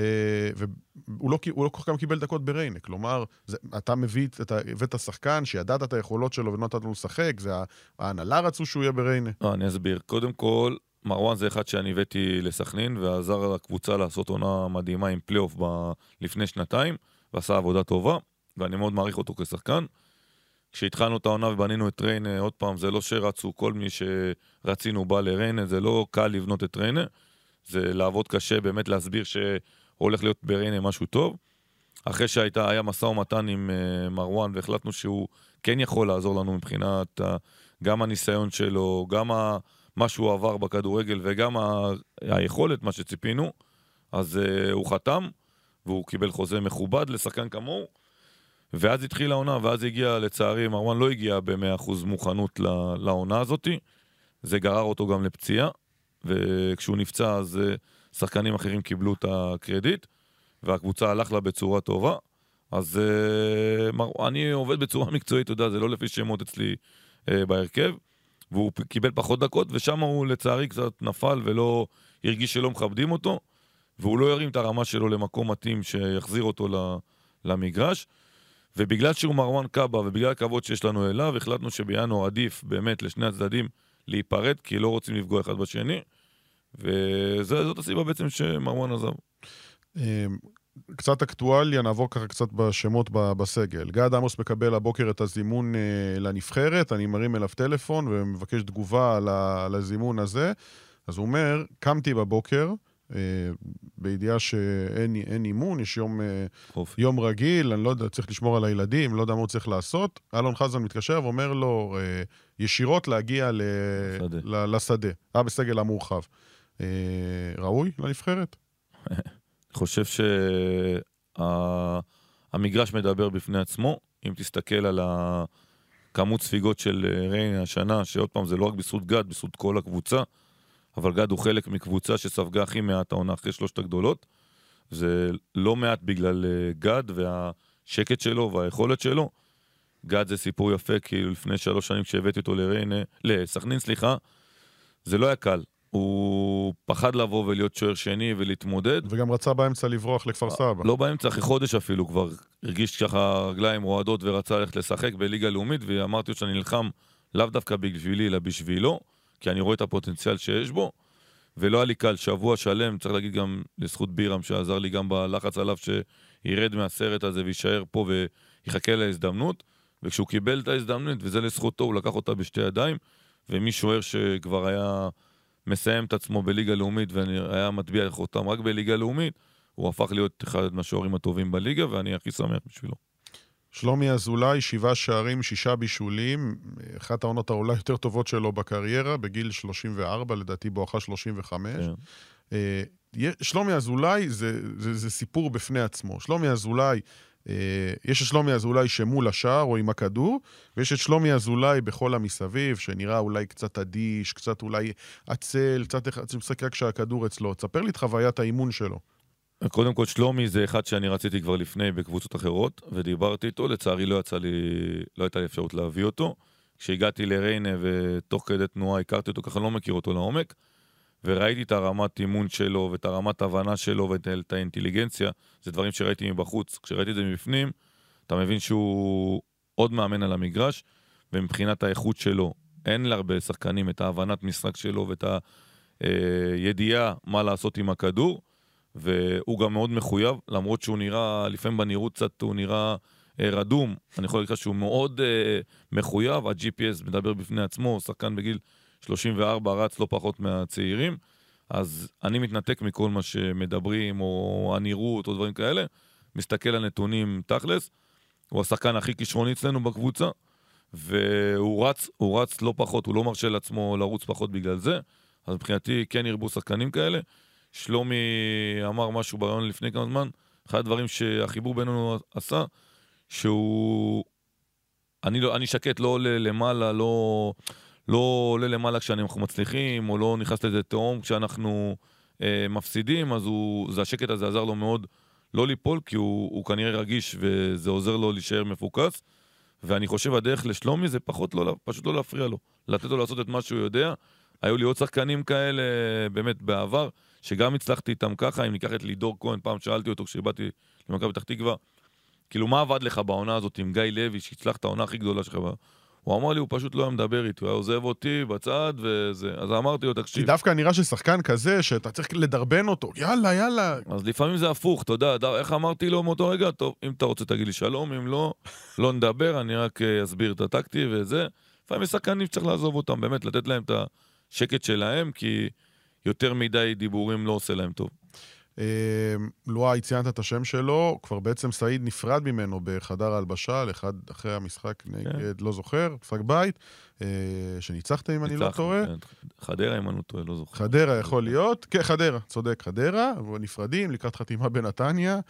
והוא לא, הוא לא כל כך קיבל דקות בריין, כלומר, זה, אתה מביא, אתה הבאת שחקן שידעת את היכולות שלו ונתת לנו לשחק, זה ההנהלה רצו שהוא יהיה בריין. לא, אני אסביר. קודם כל, מרואן זה אחד שאני הבאתי לסכנין, ועזר לקבוצה לעשות עונה מדהימה עם פלייאוף ב... לפני שנתיים, ועשה עבודה טובה, ואני מאוד מעריך אותו כשחקן. כשהתחלנו את העונה ובנינו את ריינה, עוד פעם, זה לא שרצו, כל מי שרצינו בא לריינה, זה לא קל לבנות את ריינה, זה לעבוד קשה, באמת להסביר שהולך להיות בריינה משהו טוב. אחרי שהייתה, היה מסע ומתן עם uh, מרואן, והחלטנו שהוא כן יכול לעזור לנו מבחינת uh, גם הניסיון שלו, גם ה... מה שהוא עבר בכדורגל וגם ה... היכולת, מה שציפינו, אז uh, הוא חתם, והוא קיבל חוזה מכובד לשחקן כמוהו, ואז התחילה העונה, ואז הגיע, לצערי, מרואן לא הגיע ב-מאה אחוז מוכנות לעונה הזאת, זה גרר אותו גם לפציעה, וכשהוא נפצע, אז uh, שחקנים אחרים קיבלו את הקרדיט, והקבוצה הלך לה בצורה טובה, אז uh, מר... אני עובד בצורה מקצועית, אתה יודע, זה לא לפי שמות אצלי uh, בהרכב, והוא קיבל פחות דקות, ושם הוא לצערי קצת נפל, ולא הרגיש שלא מכבדים אותו, והוא לא ירים את הרמה שלו למקום מתאים שיחזיר אותו למגרש, ובגלל שהוא מרואן קאבה, ובגלל הכבוד שיש לנו אליו, החלטנו שבינואר עדיף באמת לשני הצדדים להיפרד, כי לא רוצים לפגוע אחד בשני, וזאת הסיבה בעצם שמרואן עזב. קצת אקטואליה, נעבור ככה קצת בשמות בסגל. גד עמוס מקבל הבוקר את הזימון לנבחרת, אני מרים אליו טלפון ומבקש תגובה על הזימון הזה, אז הוא אומר, קמתי בבוקר, בידיעה שאין אימון, יש יום, יום רגיל, אני לא יודע, צריך לשמור על הילדים, לא יודע מה הוא צריך לעשות. אלון חזן מתקשר ואומר לו, ישירות להגיע לשדה, לשדה, אה, בסגל המורחב. ראוי לנבחרת? אני חושב שהמגרש מדבר בפני עצמו, אם תסתכל על הכמות ספיגות של ריינה השנה, שעוד פעם זה לא רק בזכות גד, בזכות כל הקבוצה, אבל גד הוא חלק מקבוצה שספגה הכי מעט העונה אחרי שלושת הגדולות, זה לא מעט בגלל גד והשקט שלו והיכולת שלו. גד זה סיפור יפה, כי לפני שלוש שנים כשהבאתי אותו לריינה, לסכנין סליחה, זה לא היה קל. הוא פחד לבוא ולהיות שוער שני ולהתמודד. וגם רצה באמצע לברוח לכפר סבא. לא באמצע, אחרי חודש אפילו, כבר הרגיש ככה רגליים רועדות ורצה ללכת לשחק בליגה לאומית, ואמרתי שאני נלחם לאו דווקא בשבילי, אלא בשבילו, כי אני רואה את הפוטנציאל שיש בו, ולא היה לי קל, שבוע שלם, צריך להגיד גם לזכות בירם, שעזר לי גם בלחץ עליו, שירד מהסרט הזה וישאר פה ויחכה להזדמנות, וכשהוא קיבל את ההזדמנות, וזה לזכותו, הוא לקח אותה בשתי ידיים, ומי שוער שכבר היה מסיים את עצמו בליגה לאומית, והיה מטביע אותם רק בליגה לאומית, הוא הפך להיות אחד מהשוערים הטובים בליגה, ואני הכי שמח בשבילו. שלומי אזולאי, שבעה שערים, שישה בישולים, אחת העונות האולי יותר טובות שלו בקריירה, בגיל שלושים וארבע, לדעתי בואכה שלושים וחמש. כן. שלומי אזולאי זה, זה, זה סיפור בפני עצמו. שלומי אזולאי, יש את שלומי אזולאי שמול השער או עם הכדור, ויש את שלומי אזולאי בכל המסביב, שנראה אולי קצת אדיש, קצת אולי עצל, קצת משחק רק כשהכדור אצלו. תספר לי את חוויית האימון שלו. קודם כל, שלומי זה אחד שאני רציתי כבר לפני בקבוצות אחרות, ודיברתי איתו, לצערי לא יצא לי, לא הייתה לי אפשרות להביא אותו. כשהגעתי לריינה ותוך כדי תנועה הכרתי אותו, ככה לא מכיר אותו לעומק, וראיתי את הרמת אימון שלו, ואת הרמת הבנה שלו, ואת האינטליגנציה, זה דברים שראיתי מבחוץ. כשראיתי את זה מבפנים, אתה מבין שהוא עוד מאמן על המגרש, ומבחינת האיכות שלו, אין להרבה שחקנים את ההבנת משחק שלו, ואת הידיעה מה לעשות עם הכדור, והוא גם מאוד מחויב, למרות שהוא נראה, לפעמים בנראות קצת הוא נראה אה, רדום, אני יכול להגיד לך שהוא מאוד אה, מחויב, ה-ג'י פי אס מדבר בפני עצמו, שחקן בגיל שלושים וארבע רץ לא פחות מהצעירים, אז אני מתנתק מכל מה שמדברים, או הנראות, או דברים כאלה, מסתכל על נתונים תכלס, הוא השחקן הכי כישרוני אצלנו בקבוצה, והוא רץ, הוא רץ לא פחות, הוא לא מרשה לעצמו לרוץ פחות בגלל זה, אז מבחינתי כן ירבו שחקנים כאלה, שלומי אמר משהו ברעיון לפני כמה זמן, אחד הדברים שהחיבור בינינו עשה, שהוא, אני, לא, אני שקט, לא עולה למעלה, לא, לא עולה למעלה כשאנחנו מצליחים, או לא נכנס לזה תאום כשאנחנו אה, מפסידים, אז הוא, זה השקט הזה עזר לו מאוד לא ליפול, כי הוא, הוא כנראה רגיש, וזה עוזר לו להישאר מפוקס, ואני חושב הדרך לשלומי זה פחות לא, פשוט לא להפריע לו, לתת לו לעשות את מה שהוא יודע, היו לי עוד שחקנים כאלה באמת בעבר, שגם הצלחתי איתם ככה, אם ניקח את לידור כהן, פעם שאלתי אותו כשבאתי למכבי פתח תקווה, כאילו מה עבד לך בעונה הזאת עם גיא לוי, שהצלח את העונה הכי גדולה שלך, הוא אמר לי, הוא פשוט לא היה מדבר איתי, הוא היה עוזב אותי בצד וזה, אז אמרתי לו, תקשיב. כי דווקא נראה ששחקן כזה, שאתה צריך לדרבן אותו, יאללה, יאללה. אז לפעמים זה הפוך, אתה יודע, איך אמרתי לו מאותו רגע, טוב, אם אתה רוצה תגיד לי שלום, אם לא, לא נדבר, אני רק אסביר את הטקטי וזה, לפעמים שחקנים שצריך לעזוב אותם, באמת, לתת להם את השקט שלהם, כי יותר מדי דיבורים לא עושה להם טוב. לואי, ציינת את השם שלו, כבר בעצם סעיד נפרד ממנו בחדר ההלבשה, אחד אחרי המשחק נגד, לא זוכר, משחק בית, שניצחת אם אני לא טועה. חדרה אם אני לא טועה, לא זוכר. חדרה יכול להיות, כן, חדרה, צודק, חדרה, נפרדים, לקראת חתימה בנתניה.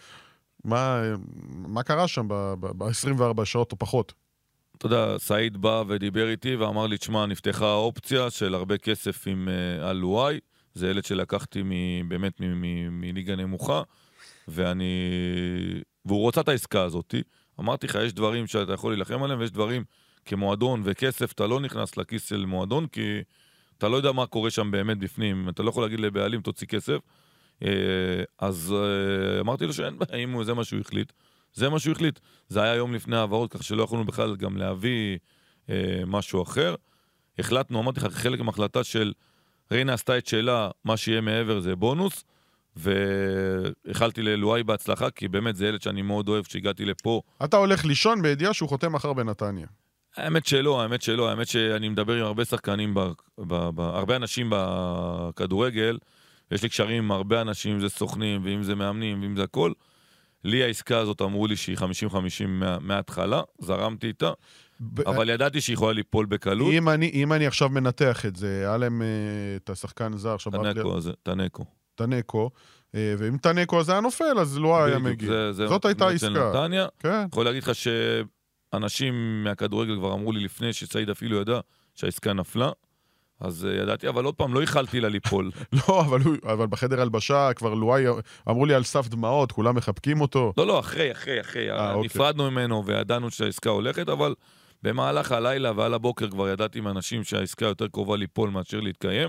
מה קרה שם ב-עשרים וארבע שעות או פחות? אתה יודע, סעיד בא ודיבר איתי ואמר לי, תשמע, נפתחה האופציה של הרבה כסף עם על לואי, זה ילד שלקחתי באמת מליגה נמוכה, ואני... והוא רוצה את העסקה הזאת. אמרתי לך, יש דברים שאתה יכול להילחם עליהם, ויש דברים כמועדון וכסף, אתה לא נכנס לכיס של מועדון, כי אתה לא יודע מה קורה שם באמת בפנים, אתה לא יכול להגיד לבעלים, תוציא כסף. אז אמרתי לו שאין בעיה, אם זה מה שהוא החליט, זה מה שהוא החליט. זה היה יום לפני העברות, כך שלא יכולנו בכלל גם להביא משהו אחר. החלטנו, אמרתי לך, חלק מההחלטה של ריינה עשתה את שאלה, מה שיהיה מעבר זה בונוס, והחלתי ללואי בהצלחה, כי באמת זה ילד שאני מאוד אוהב, שהגעתי לפה. אתה הולך לישון בידיעה שהוא חותם מחר בנתניה. האמת שלא, האמת שלא, האמת שאני מדבר עם הרבה שחקנים, ב, ב, ב, הרבה אנשים בכדורגל, יש לי קשרים עם הרבה אנשים, אם זה סוכנים, ואם זה מאמנים, ואם זה הכל. לי העסקה הזאת אמרו לי שהיא חמישים חמישים מה, מההתחלה, זרמתי איתה, ב... אבל ידעתי שהיא יכולה ליפול בקלות. אם אני, אם אני עכשיו מנתח את זה, היה להם את השחקן זר, תנקו, לי... זה, תנקו. תנקו, ואם תנקו הזה היה נופל, אז לא היה מגיע. זה, זה זאת הייתה עסקה. נתניה, כן. יכול להגיד לך שאנשים מהכדורגל כבר אמרו לי לפני שסעיד אפילו ידע שהעסקה נפלה, אז ידעתי, אבל עוד פעם לא יכלתי לה ליפול. לא, אבל, הוא, אבל בחדר הלבשה כבר לואי, אמרו לי על סף דמעות, כולם מחבקים אותו. לא, לא, אחרי, אחרי, אחרי. 아, נפרדנו אוקיי. ממנו וידענו שהעסקה הולכת, אבל במהלך הלילה ועל הבוקר כבר ידעתי מאנשים שהעסקה יותר קרובה ליפול מאשר להתקיים.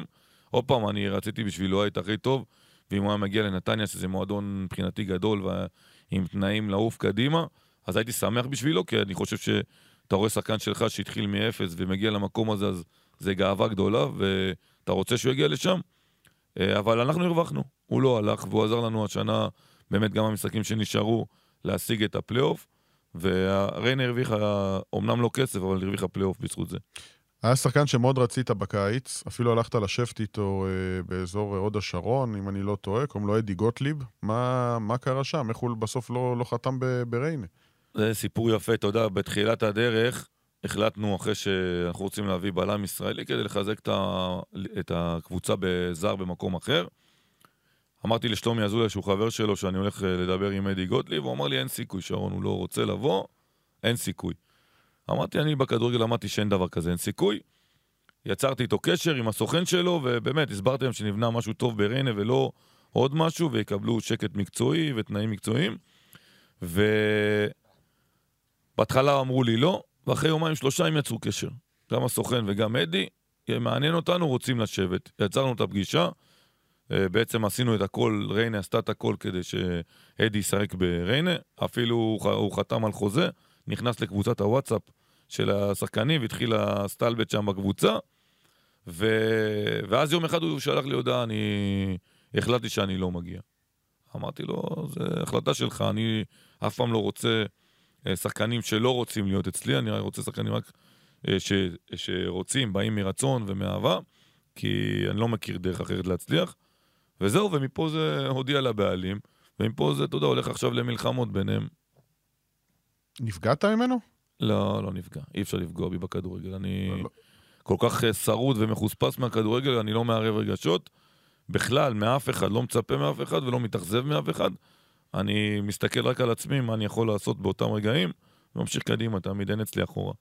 עוד פעם, אני רציתי בשבילו היית הכי טוב, ואם הוא היה מגיע לנתניה, שזה מועדון מבחינתי גדול, ועם תנאים לעוף קדימה, אז הייתי שמח בשבילו, כי אני חושב שאתה רואה שחקן שלך שהתחיל מאפס, ומגיע למקום הזה, אז זה גאווה גדולה, ואתה רוצה שהוא יגיע לשם. אבל אנחנו הרווחנו, הוא לא הלך, והוא עזר לנו השנה, באמת גם המשחקים שנשארו, להשיג את הפלייאוף, והריינה הרוויחה, אומנם לא כסף, אבל הרוויחה פלייאוף בזכות זה. היה שחקן שמאוד רצית בקיץ, אפילו הלכת לשבת איתו אה, באזור הוד השרון, אם אני לא טועה, קוראים לו אדי גוטליב. מה, מה קרה שם? איך הוא בסוף לא, לא חתם ב- בריינה? זה סיפור יפה, אתה יודע, בתחילת הדרך, החלטנו אחרי שאנחנו רוצים להביא בלם ישראלי, כדי לחזק את, ה... את הקבוצה בזר במקום אחר. אמרתי לשלומי אזולאי שהוא חבר שלו, שאני הולך לדבר עם אדי גוטליב, הוא אמר לי, אין סיכוי, שרון, הוא לא רוצה לבוא, אין סיכוי. אמרתי, אני בכדורגל למדתי שאין דבר כזה, אין סיכוי. יצרתי איתו קשר עם הסוכן שלו, ובאמת הסברתי להם שנבנה משהו טוב בריינה ולא עוד משהו, ויקבלו שקט מקצועי ותנאים מקצועיים. ובהתחלה אמרו לי לא, ואחרי יומיים שלושה הם יצרו קשר. גם הסוכן וגם אדי, מעניין אותנו, רוצים לשבת. יצרנו את הפגישה, בעצם עשינו את הכל, ריינה עשתה את הכל כדי שאדי ישחק בריינה, אפילו הוא חתם על חוזה, נכנס לקבוצת הוואטסאפ של השחקנים, והתחיל הסטלבט שם בקבוצה, ו... ואז יום אחד הוא שלח לי הודעה, אני החלטתי שאני לא מגיע. אמרתי לו, זה החלטה שלך, אני אף פעם לא רוצה שחקנים שלא רוצים להיות אצלי, אני רוצה שחקנים רק ש... שרוצים, באים מרצון ומאהבה, כי אני לא מכיר דרך אחרת להצליח, וזהו, ומפה זה הודיע לבעלים, ומפה זה, אתה יודע, הולך עכשיו למלחמות ביניהם. נפגעת ממנו? לא, לא נפגע. אי אפשר לפגוע בי בכדורגל. אני כל כך שרוד ומחוספס מהכדורגל, אני לא מערב רגשות. בכלל, מאף אחד, לא מצפה מאף אחד ולא מתאכזב מאף אחד. אני מסתכל רק על עצמי, מה אני יכול לעשות באותם רגעים, וממשיך קדימה, תמיד אין אצלי אחורה.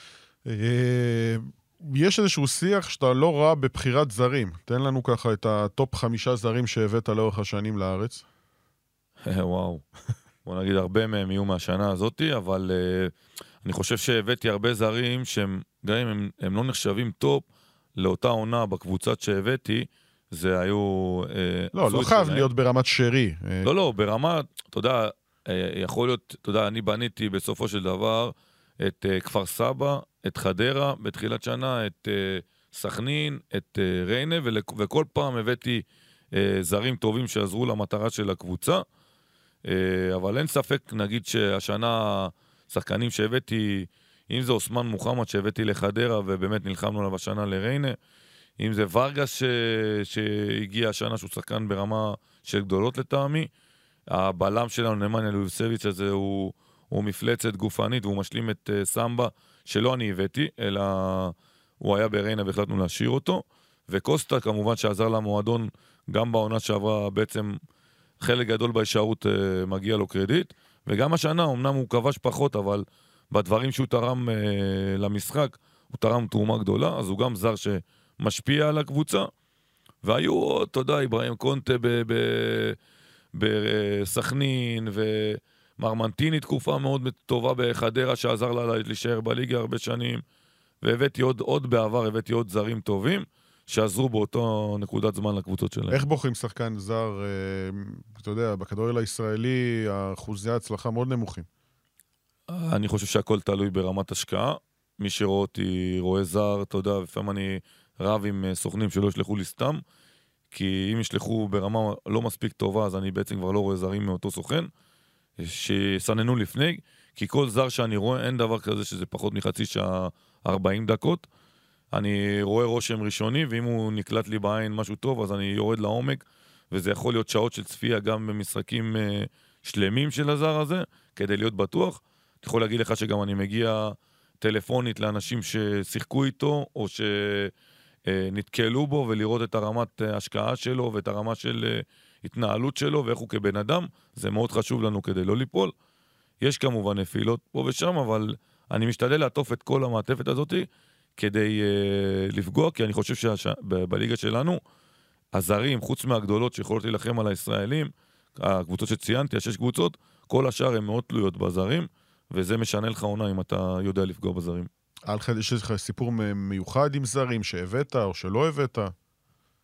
יש איזשהו שיח שאתה לא רע בבחירת זרים. תן לנו ככה את הטופ חמישה זרים שהבאת לאורך השנים לארץ. וואו. בוא נגיד, הרבה מהם יהיו מהשנה הזאת, אבל uh, אני חושב שהבאתי הרבה זרים שהם, גם אם הם, הם לא נחשבים טופ, לאותה עונה בקבוצת שהבאתי, זה היו... Uh, לא, לא חייב להיות ברמת שרי. לא, לא, ברמת, אתה יודע, uh, יכול להיות, אתה יודע, אני בניתי בסופו של דבר את uh, כפר סבא, את חדרה, בתחילת שנה, את uh, סכנין, את uh, ריינה, ולק, וכל פעם הבאתי uh, זרים טובים שעזרו למטרה של הקבוצה, אבל אין ספק, נגיד שהשנה שחקנים שהבאתי, אם זה אוסמן מוחמד שהבאתי לחדרה ובאמת נלחמנו עליו השנה לריינה, אם זה ורגס ש... שהגיע השנה שהוא שחקן ברמה של גדולות לטעמי, הבלם שלנו נמניה לויבסביץ' הזה הוא, הוא מפלצת גופנית והוא משלים את uh, סמבה שלא אני הבאתי, אלא הוא היה בריינה והחלטנו להשאיר אותו, וקוסטה כמובן שעזר למועדון גם בעונה שעברה בעצם חלק גדול בהישארות uh, מגיע לו קרדיט, וגם השנה, אמנם הוא כבש פחות, אבל בדברים שהוא תרם uh, למשחק, הוא תרם תרומה גדולה, אז הוא גם זר שמשפיע על הקבוצה, והיו, אתה יודע, איברהים קונטה בסכנין, ומרמנטיני תקופה מאוד טובה בחדרה, שעזר לה להישאר בליגה הרבה שנים, והבאתי עוד, עוד בעבר, הבאתי עוד זרים טובים, שעזרו באותו נקודת זמן לקבוצות שלהם. איך בוחרים שחקן זר, אתה יודע, בכדורגל הישראלי, אחוזי ההצלחה מאוד נמוכים? אני חושב שהכל תלוי ברמת השקעה. מי שרואה אותי רואה זר, אתה יודע, לפעמים אני רב עם סוכנים שלא ישלחו לי סתם, כי אם ישלחו ברמה לא מספיק טובה, אז אני בעצם כבר לא רואה זרים מאותו סוכן, שסננו לפני, כי כל זר שאני רואה, אין דבר כזה שזה פחות מחצי שעה ארבעים דקות, אני רואה רושם ראשוני, ואם הוא נקלט לי בעין משהו טוב, אז אני יורד לעומק, וזה יכול להיות שעות של צפייה גם במשחקים uh, שלמים של הזר הזה, כדי להיות בטוח. אני יכול להגיד לך שגם אני מגיע טלפונית לאנשים ששיחקו איתו, או שנתקלו בו, ולראות את הרמת השקעה שלו, ואת הרמה של uh, התנהלות שלו, ואיך הוא כבן אדם. זה מאוד חשוב לנו כדי לא ליפול. יש כמובן נפילות פה ושם, אבל אני משתדל לעטוף את כל המעטפת הזאת, כדי uh, לפגוע, כי אני חושב שבליגה שלנו, הזרים, חוץ מהגדולות שיכולות להילחם על הישראלים, הקבוצות שציינתי, השש קבוצות, כל השאר הן מאוד תלויות בזרים, וזה משנה לך עונה אם אתה יודע לפגוע בזרים. יש לך סיפור מיוחד עם זרים שהבאת או שלא הבאת?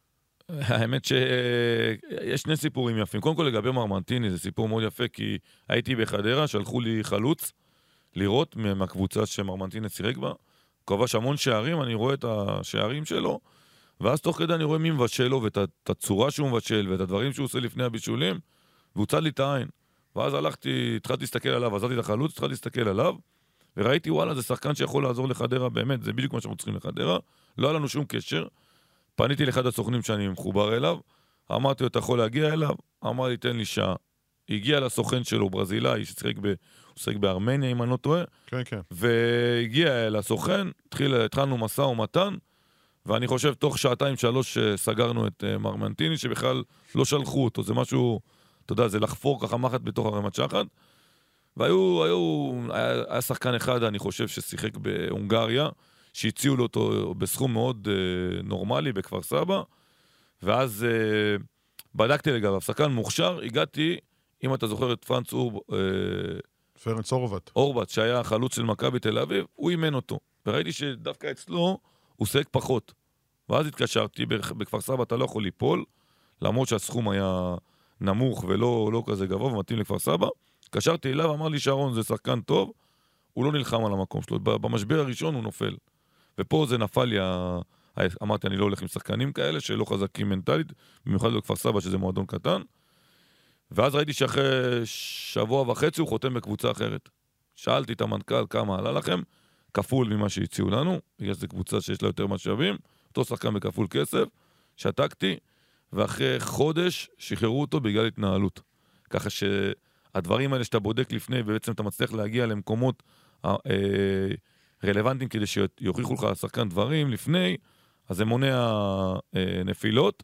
האמת שיש שני סיפורים יפים. קודם כל לגבי מרמנטיני, זה סיפור מאוד יפה, כי הייתי בחדרה, שלחו לי חלוץ לראות מהקבוצה שמרמנטיני סירק בה, כובש המון שערים, אני רואה את השערים שלו, ואז תוך כדי אני רואה מי מבשל לו, ואת הצורה שהוא מבשל, ואת הדברים שהוא עושה לפני הבישולים, והוא צד לי את העין. ואז הלכתי, התחלתי להסתכל עליו, עזרתי את החלוץ, התחלתי להסתכל עליו, וראיתי, וואלה, זה שחקן שיכול לעזור לחדרה, באמת, זה בדיוק מה שאנחנו צריכים לחדרה, לא היה לנו שום קשר. פניתי לאחד הסוכנים שאני מחובר אליו, אמרתי לו, אתה יכול להגיע אליו? אמר לי, תן לי שעה. הגיע לסוכן שלו, ברזילאי, ששחק ב... הוא שחק בארמניה, אם אני לא טועה. כן, כן. והגיע לסוכן, התחיל, התחלנו מסע ומתן, ואני חושב, תוך שעתיים, שלוש, סגרנו את uh, מרמנטיני, שבכלל לא שלחו אותו. זה משהו, אתה יודע, זה לחפור ככה מחט בתוך הרמת שחד. והיו, היו, היה, היה שחקן אחד, אני חושב, ששיחק בהונגריה, שהציעו לו אותו בסכום מאוד uh, נורמלי בכפר סבא, ואז uh, בדקתי לגביו, שחקן מוכשר, הגעתי, אם אתה זוכר את פרנץ אור... Uh, פרנץ אורבט. אורבט, שהיה חלוץ של מכבי תל אביב, הוא אימן אותו. וראיתי שדווקא אצלו הוא שיחק פחות. ואז התקשרתי, בכפר סבא אתה לא יכול ליפול, למרות שהסכום היה נמוך ולא לא כזה גבוה, ומתאים לכפר סבא. התקשרתי אליו, אמר לי שרון, זה שחקן טוב, הוא לא נלחם על המקום שלו. במשבר הראשון הוא נופל. ופה זה נפל לי, אמרתי, אני לא הולך עם שחקנים כאלה, שלא חזקים מנטלית, במיוחד בכפר סבא, שזה מועדון קטן. ואז ראיתי שאחרי שבוע וחצי הוא חותם בקבוצה אחרת. שאלתי את המנכ"ל כמה עלה לכם, כפול ממה שהציעו לנו, בגלל שזו קבוצה שיש לה יותר משאבים, אותו שחקן בכפול כסף, שתקתי, ואחרי חודש שחררו אותו בגלל התנהלות. ככה שהדברים האלה שאתה בודק לפני, ובעצם אתה מצליח להגיע למקומות אה, רלוונטיים, כדי שיוכיחו לך לשחקן דברים לפני, אז זה מונע אה, נפילות,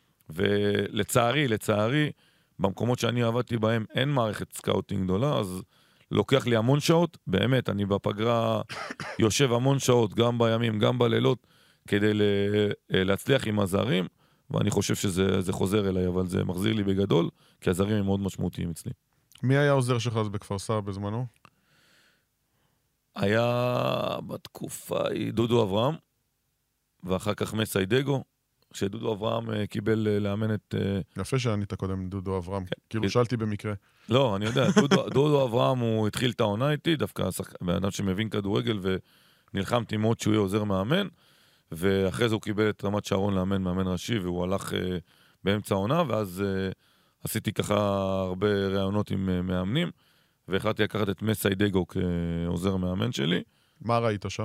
ולצערי, לצערי, במקומות שאני עבדתי בהם אין מערכת סקאוטינג גדולה, אז לוקח לי המון שעות, באמת, אני בפגרה יושב המון שעות, גם בימים, גם בלילות, כדי להצליח עם הזרים, ואני חושב שזה חוזר אליי, אבל זה מחזיר לי בגדול, כי הזרים הם מאוד משמעותיים אצלי. מי היה עוזר שלך אז בכפר סבא בזמנו? היה בתקופה דודו אברהם, ואחר כך מסיידגו, שדודו אברהם קיבל לאמן את... יפה שענית קודם דודו אברהם, כאילו שאלתי במקרה. לא, אני יודע, דודו אברהם הוא התחיל את העונה איתי, דווקא באדם שמבין כדורגל, ונלחמתי מאוד שהוא יהיה עוזר מאמן, ואחרי זה הוא קיבל את רמת שרון לאמן מאמן ראשי, והוא הלך באמצע העונה, ואז עשיתי ככה הרבה רעיונות עם מאמנים, והחלטתי לקחת את מסיידגו כעוזר מאמן שלי. מה ראית שם?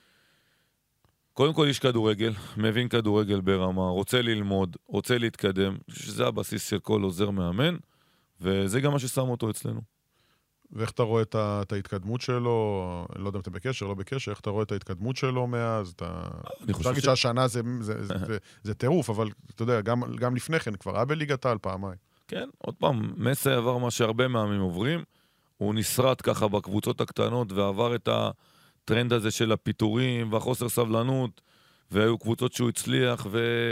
קודם כל איש כדורגל, מבין כדורגל ברמה, רוצה ללמוד, רוצה להתקדם, שזה הבסיס של כל עוזר מאמן, וזה גם מה ששם אותו אצלנו. ואיך אתה רואה את ההתקדמות שלו, לא יודע אם אתה בקשר, לא בקשר, איך אתה רואה את ההתקדמות שלו מאז, אתה... אני חושב ש... שהשנה זה, זה, זה, זה, זה טירוף, אבל אתה יודע, גם, גם לפני כן כבר, היה בליגת העל פעמיים. כן, עוד פעם, מסי עבר מה שהרבה מאמנים עוברים, הוא נשרט ככה בקבוצות הקטנות, ועבר את ה... טרנד הזה של הפיתורים והחוסר סבלנות, והיו קבוצות שהוא הצליח ו...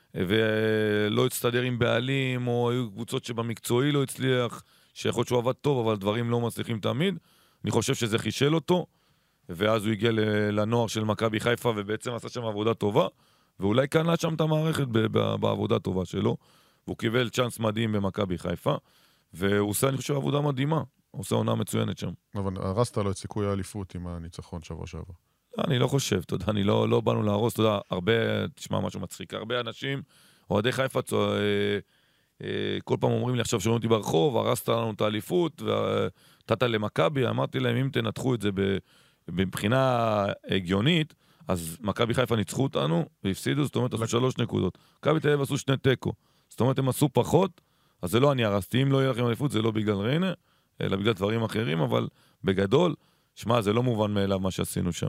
ולא הצטדר עם בעלים, או היו קבוצות שבמקצועי לא הצליח, שיכול להיות שהוא עבד טוב, אבל דברים לא מצליחים תמיד. אני חושב שזה חישל אותו, ואז הוא הגיע לנוער של מכבי חיפה, ובעצם עשה שם עבודה טובה, ואולי קנה שם את המערכת בעבודה טובה שלו, והוא קיבל צ'אנס מדהים במכבי חיפה, והוא עושה, אני חושב, עבודה מדהימה. הוא עושה עונה מצוינת שם. אבל הרסת לו את סיכוי האליפות עם הניצחון שבוע שעבר. לא, אני לא חושב, תודה, אני לא, לא באנו להרוס, תודה, הרבה, תשמע משהו מצחיק, הרבה אנשים, אוהדי חיפה, אה, אה, כל פעם אומרים לי עכשיו שומעים אותי ברחוב, הרסת לנו את האליפות, ונתת למכבי, אמרתי להם, אם תנתחו את זה מבחינה הגיונית, אז מכבי חיפה ניצחו אותנו, והפסידו, זאת אומרת, עשו שלוש נקודות. מכבי תל אביב עשו שני טקו, זאת אומרת, הם עשו פחות, אז זה לא אני הרסתי, אם לא יהיה לכם אליפות, זה לא בגלל ריינה, אלא בגלל דברים אחרים, אבל בגדול, שמע, זה לא מובן מאליו מה שעשינו שם.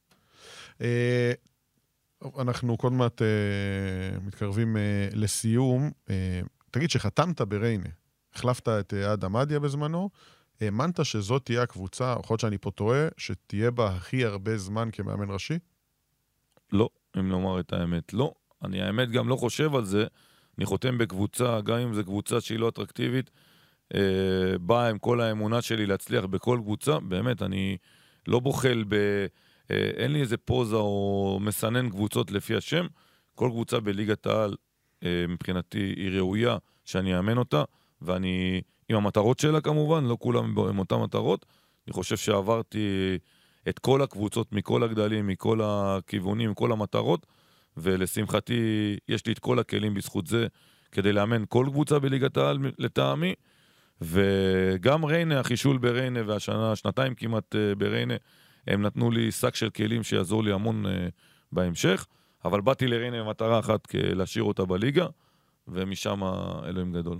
אנחנו קודם מעט מתקרבים לסיום. תגיד שחתמת בריינה, החלפת את אדם מדיה בזמנו, האמנת שזאת תהיה הקבוצה, יכול להיות שאני פה טועה, שתהיה בה הכי הרבה זמן כמאמן ראשי? לא, אם לומר את האמת, לא. אני האמת גם לא חושב על זה, אני חותם בקבוצה, גם אם זו קבוצה שהיא לא אטרקטיבית, אה, באה עם כל האמונה שלי להצליח בכל קבוצה, באמת, אני לא בוחל ב... אה, אין לי איזה פוזה או מסנן קבוצות לפי השם, כל קבוצה בליגת העל מבחינתי היא ראויה שאני אאמן אותה, ואני עם המטרות שלה כמובן, לא כולם עם אותן מטרות. אני חושב שעברתי את כל הקבוצות, מכל הגדלים, מכל הכיוונים, מכל המטרות, ולשמחתי יש לי את כל הכלים בזכות זה, כדי לאמן כל קבוצה בליגת העל לטעמי, וגם ריינה, החישול בריינה, והשנה, שנתיים כמעט בריינה, הם נתנו לי שק של כלים שיעזור לי המון בהמשך, אבל באתי לריינה במטרה אחת להשאיר אותה בליגה, ומשם אלוהים גדול.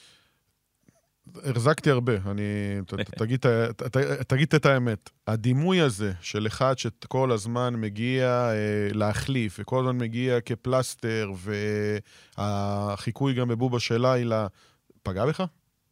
הרזקתי הרבה, אני, תגיד, תגיד את האמת. הדימוי הזה של אחד שכל הזמן מגיע להחליף, וכל הזמן מגיע כפלסטר, והחיקוי גם בבובה של לילה, פגע בך?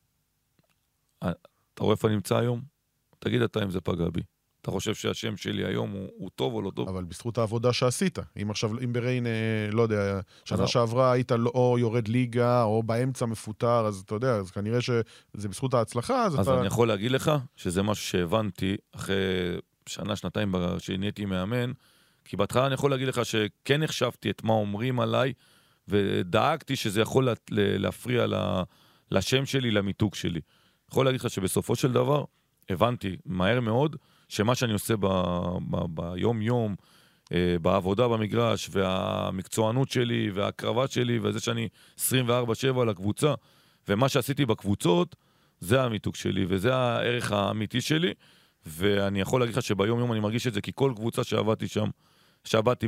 אתה רואה איפה נמצא היום? תגיד אתה אם זה פגע בי. אתה חושב שהשם שלי היום הוא, הוא טוב או לא טוב? אבל בזכות העבודה שעשית. אם עכשיו, אם בריין, לא יודע, שנה שעברה היית או יורד ליגה, או באמצע מפוטר, אז אתה יודע, אז כנראה שזה בזכות ההצלחה, אז, אז אתה... אני יכול להגיד לך שזה משהו שהבנתי אחרי שנה, שנתיים שנהייתי מאמן, כי בהתחלה אני יכול להגיד לך שכן החשבתי את מה אומרים עליי, ודאגתי שזה יכול לה, להפריע לשם שלי, למיתוג שלי. יכול להגיד לך שבסופו של דבר, הבנתי מהר מאוד, שמה שאני עושה ביום-יום, בעבודה במגרש, והמקצוענות שלי, והקרבת שלי, וזה שאני עשרים וארבע שבע לקבוצה, ומה שעשיתי בקבוצות, זה המיתוג שלי, וזה הערך האמיתי שלי, ואני יכול להגיד לך שביום-יום אני מרגיש את זה, כי כל קבוצה שעבדתי שם, שעבדתי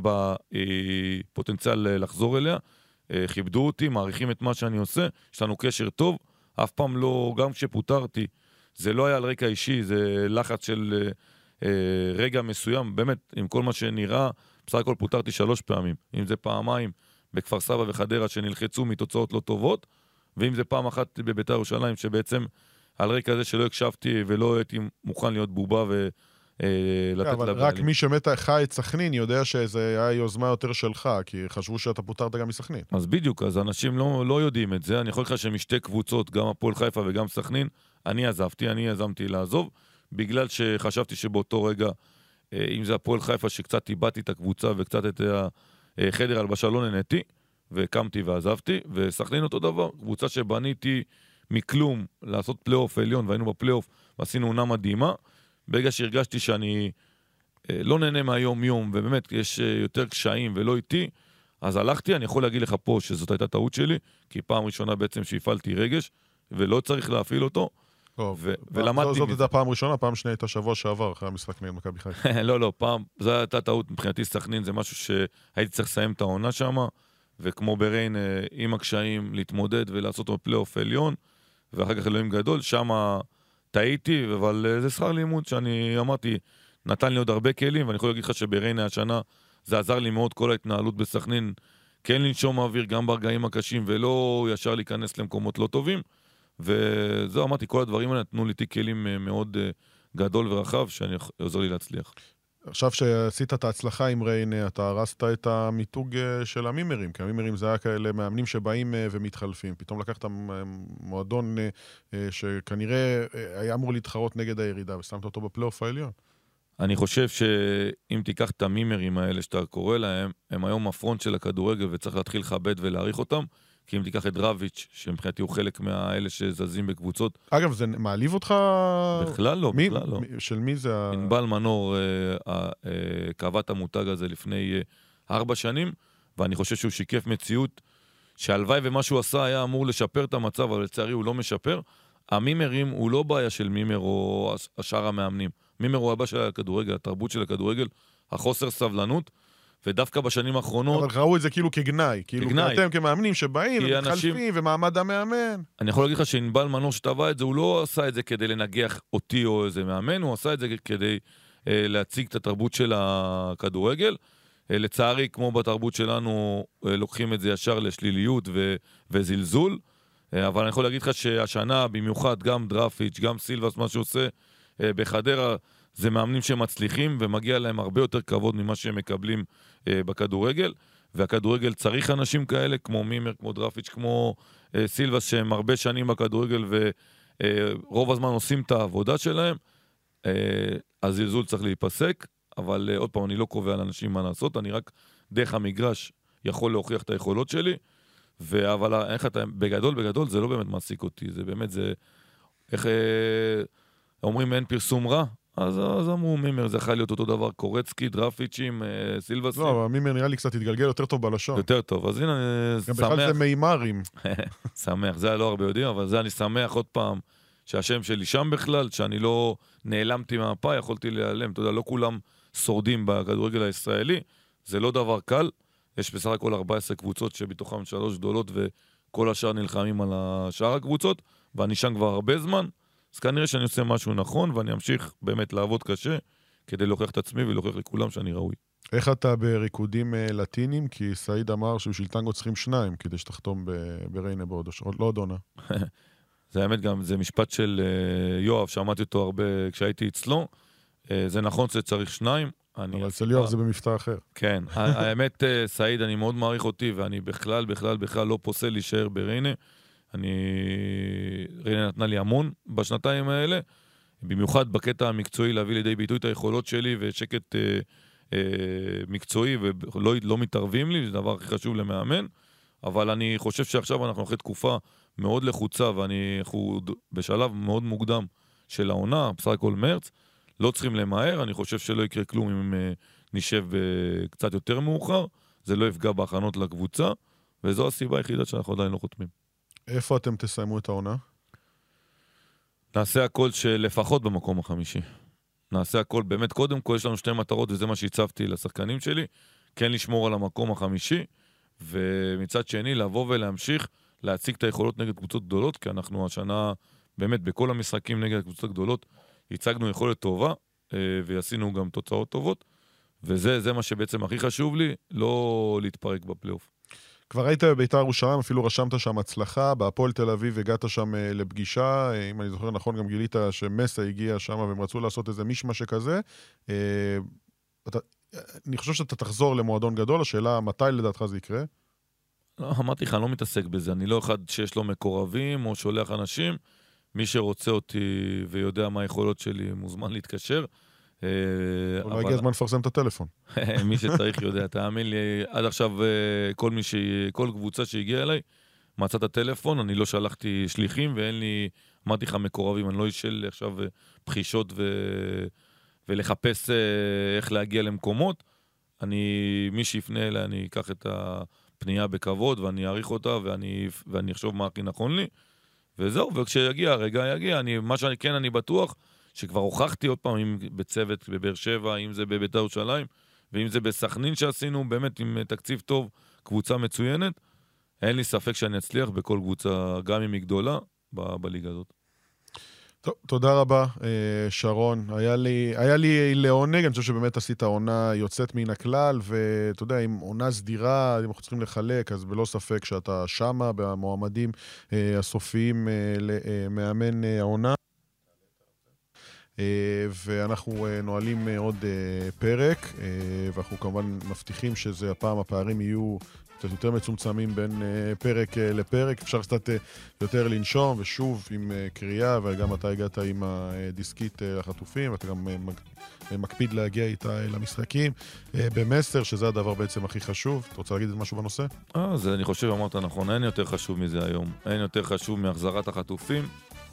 בפוטנציאל לחזור אליה, כיבדו אותי, מעריכים את מה שאני עושה, יש לנו קשר טוב, אף פעם לא, גם כשפוטרתי, זה לא היה על רקע אישי, זה לחץ של אה, רגע מסוים, באמת, עם כל מה שנראה, בסך הכל פוטרתי שלוש פעמים, אם זה פעמיים בכפר סבא וחדרה שנלחצו מתוצאות לא טובות, ואם זה פעם אחת בביתר ירושלים, שבעצם על רקע זה שלא הקשבתי ולא הייתי מוכן להיות בובה ולתת לה... אבל רק מי שמת חי את סכנין יודע שזה היה יוזמה יותר שלך, כי חשבו שאתה פוטרת גם מסכנין. אז בדיוק, אז אנשים לא, לא יודעים את זה, אני יכול לך שמשתי קבוצות, גם הפועל חיפה וגם סכנין, אני עזבתי, אני יזמתי לעזוב, בגלל שחשבתי שבאותו רגע, אם זה הפועל חיפה שקצת איבדתי את הקבוצה וקצת את החדר הלבשה לא נהניתי, וקמתי ועזבתי, וסכנין אותו דבר, קבוצה שבניתי מכלום לעשות פלייאוף עליון, והיינו בפלייאוף ועשינו עונה מדהימה, ברגע שהרגשתי שאני לא נהנה מהיום יום, ובאמת יש יותר קשיים ולא איתי, אז הלכתי, אני יכול להגיד לך פה שזאת הייתה טעות שלי, כי פעם ראשונה בעצם שהפעלתי רגש, ולא צריך להפעיל אותו, ולמדתי... זאת הייתה פעם ראשונה, פעם שנייה הייתה שבוע שעבר, אחרי המשחק נגד מכבי חיפה. לא, לא, פעם, זו הייתה טעות, מבחינתי סכנין, זה משהו שהייתי צריך לסיים את העונה שם, וכמו בריין, עם הקשיים, להתמודד ולעשות אותו פלייאוף עליון, ואחר כך אלוהים גדול, שם טעיתי, אבל זה שכר לימוד שאני אמרתי, נתן לי עוד הרבה כלים, ואני יכול להגיד לך שבריין השנה, זה עזר לי מאוד כל ההתנהלות בסכנין, כן לנשום האוויר גם ברגעים הקשים, ולא ישר להיכנס למקומות לא טובים, וזהו, אמרתי, כל הדברים האלה נתנו לי כלים מאוד גדול ורחב, שאני עוזר לי להצליח. עכשיו שעשית את ההצלחה עם ריין, אתה הרסת את המיתוג של המימרים, כי המימרים זה היה כאלה מאמנים שבאים ומתחלפים. פתאום לקחת מועדון שכנראה היה אמור להתחרות נגד הירידה, ושמת אותו בפלייאוף העליון. אני חושב שאם תיקח את המימרים האלה שאתה קורא להם, הם היום הפרונט של הכדורגל וצריך להתחיל לכבד ולהעריך אותם, כי אם תיקח את דרביץ', שמבחינתי הוא חלק מהאלה שזזים בקבוצות. אגב, זה מעליב אותך? בכלל לא, מי, בכלל לא. מי, של מי זה? ענבל מנור קבע את המותג הזה לפני ארבע שנים, ואני חושב שהוא שיקף מציאות, שהלוואי ומה שהוא עשה היה אמור לשפר את המצב, אבל לצערי הוא לא משפר. המימרים הוא לא בעיה של מימר או השאר המאמנים. מימר הוא הבעיה של הכדורגל, התרבות של הכדורגל, החוסר סבלנות, ודווקא בשנים האחרונות... אבל ראו את זה כאילו כגנאי, כאילו כגנאי. אתם כמאמנים שבאים ומתחלפים אנשים... ומעמד המאמן. אני יכול להגיד לך שענבל מנור שטבע את זה, הוא לא עשה את זה כדי לנגח אותי או איזה מאמן, הוא עשה את זה כדי אה, להציג את התרבות של הכדורגל. אה, לצערי, כמו בתרבות שלנו, אה, לוקחים את זה ישר לשליליות ו- וזלזול, אה, אבל אני יכול להגיד לך שהשנה, במיוחד גם דרפיץ', גם סילבס, מה שעושה אה, בחדרה, זה מאמנים שמצליחים ומגיע להם הרבה יותר כבוד ממה שהם מקבלים אה, בכדורגל, והכדורגל צריך אנשים כאלה כמו מימר, כמו דרפיץ', כמו אה, סילבס שהם הרבה שנים בכדורגל ורוב אה, הזמן עושים את העבודה שלהם. אה, הזלזול צריך להיפסק, אבל אה, עוד פעם אני לא קובע לאנשים מה לעשות, אני רק דרך המגרש יכול להוכיח את היכולות שלי, ו... אבל איך אתה, בגדול, בגדול, זה לא באמת מעסיק אותי, זה באמת, זה, איך, אומרים אין פרסום רע, אז, אז אמרו מימר, זה יכול להיות אותו דבר, קורצקי, דרפיצ'ים, סילבסים. לא, אבל מימר נראה לי קצת התגלגל יותר טוב בלשון. יותר טוב, אז הנה, אני גם שמח. בכלל זה מימרים. שמח, זה היה לא הרבה יודעים, אבל זה אני שמח עוד פעם, שהשם שלי שם בכלל, שאני לא נעלמתי מהפה, יכולתי להיעלם. אתה יודע, לא כולם שורדים בכדורגל הישראלי, זה לא דבר קל. יש בסך הכל ארבע עשרה קבוצות שבתוכם שלוש גדולות, וכל השאר נלחמים על השאר הקבוצות, ואני שם כבר הרבה זמן, אז כנראה שאני עושה משהו נכון, ואני אמשיך באמת לעבוד קשה, כדי להוכיח את עצמי ולהוכיח לכולם שאני ראוי. איך אתה בריקודים לטינים? כי סעיד אמר שבשביל טנגו צריכים שניים, כדי שתחתום בריינה בעוד, לא עוד עונה. זה האמת גם, זה משפט של יואב, שמעתי אותו הרבה כשהייתי אצלו, זה נכון שצריך שניים. אבל אצל יואב זה במבטא אחר. כן, האמת, סעיד, אני מאוד מעריך אותי, ואני בכלל, בכלל, בכלל לא פוסל להישאר בריינה. אני... ריינה נתנה לי המון בשנתיים האלה, במיוחד בקטע המקצועי להביא לידי ביטוי את היכולות שלי ושקט אה, אה, מקצועי ולא לא מתערבים לי, זה דבר הכי חשוב למאמן, אבל אני חושב שעכשיו אנחנו אחרי תקופה מאוד לחוצה ואנחנו בשלב מאוד מוקדם של העונה, בסך הכל מרץ, לא צריכים למהר, אני חושב שלא יקרה כלום אם אה, נשב אה, קצת יותר מאוחר, זה לא יפגע בהכנות לקבוצה, וזו הסיבה היחידה שאנחנו עדיין לא חותמים. איפה אתם תסיימו את העונה? נעשה הכל שלפחות במקום החמישי. נעשה הכל, באמת, קודם כל יש לנו שתי מטרות, וזה מה שהצבתי לשחקנים שלי, כן לשמור על המקום החמישי, ומצד שני, לבוא ולהמשיך להציג את היכולות נגד קבוצות גדולות, כי אנחנו השנה, באמת, בכל המשחקים נגד הקבוצות הגדולות, הצגנו יכולת טובה, ועשינו גם תוצאות טובות, וזה זה מה שבעצם הכי חשוב לי, לא להתפרק בפלייאוף. כבר היית בבית"ר ירושלים, אפילו רשמת שם הצלחה, בהפועל תל אביב הגעת שם לפגישה, אם אני זוכר נכון גם גילית שמסה הגיע שם והם רצו לעשות איזה מישמה שכזה. אתה, אני חושב שאתה תחזור למועדון גדול, השאלה מתי לדעתך זה יקרה? לא, אמרתי לך, אני לא מתעסק בזה, אני לא אחד שיש לו מקורבים או שולח אנשים, מי שרוצה אותי ויודע מה היכולות שלי מוזמן להתקשר. אולי הגיע הזמן לפרסם את הטלפון. מי שצריך יודע, תאמין לי, עד עכשיו כל מי ש... כל קבוצה שהגיעה אליי, מצא את הטלפון, אני לא שלחתי שליחים ואין לי, אמרתי לך מקורבים, אני לא אשאל עכשיו פחישות ו... ולחפש איך להגיע למקומות, אני, מי שיפנה אליי, אני אקח את הפנייה בכבוד ואני אעריך אותה ואני, ואני אחשוב מה הכי נכון לי, וזהו, וכשיגיע הרגע יגיע, אני, מה שאני כן, אני בטוח, שכבר הוכחתי עוד פעם, אם בצוות בבאר שבע, אם זה בבית"ר ירושלים, ואם זה בסכנין שעשינו, באמת עם תקציב טוב, קבוצה מצוינת, אין לי ספק שאני אצליח בכל קבוצה, גם אם היא גדולה, ב- בליגה הזאת. טוב, תודה רבה, שרון. היה לי, היה לי לעונג, אני חושב שבאמת עשית עונה יוצאת מן הכלל, ואתה יודע, עם עונה סדירה, אם אנחנו צריכים לחלק, אז בלא ספק שאתה שמה במועמדים הסופיים למאמן העונה. ואנחנו נועלים עוד פרק, ואנחנו כמובן מבטיחים שזה הפעם הפערים יהיו קצת יותר מצומצמים בין פרק לפרק, אפשר קצת יותר לנשום, ושוב עם קריאה, וגם אתה הגעת עם הדיסקית לחטופים, ואתה גם מקפיד להגיע איתה למשחקים, במסר, שזה הדבר בעצם הכי חשוב. אתה רוצה להגיד משהו בנושא? אה, זה אני חושב, אמרת נכון, אין יותר חשוב מזה היום, אין יותר חשוב מהחזרת החטופים,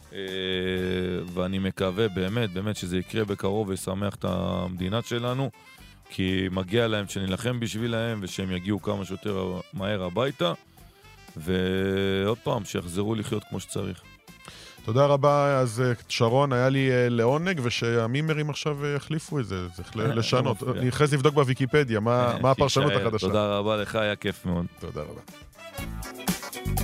ואני מקווה באמת, באמת שזה יקרה בקרוב וישמח את המדינה שלנו, כי מגיע להם שנלחם בשבילהם ושהם יגיעו כמה שיותר מהר הביתה, ועוד פעם, שיחזרו לחיות כמו שצריך. תודה רבה, אז שרון, היה לי לעונג, ושהמימרים עכשיו יחליפו את זה, צריך לשנות. אני אחרי זה לבדוק בוויקיפדיה, מה הפרשנות החדשה. תודה רבה לך, היה כיף מאוד. תודה רבה.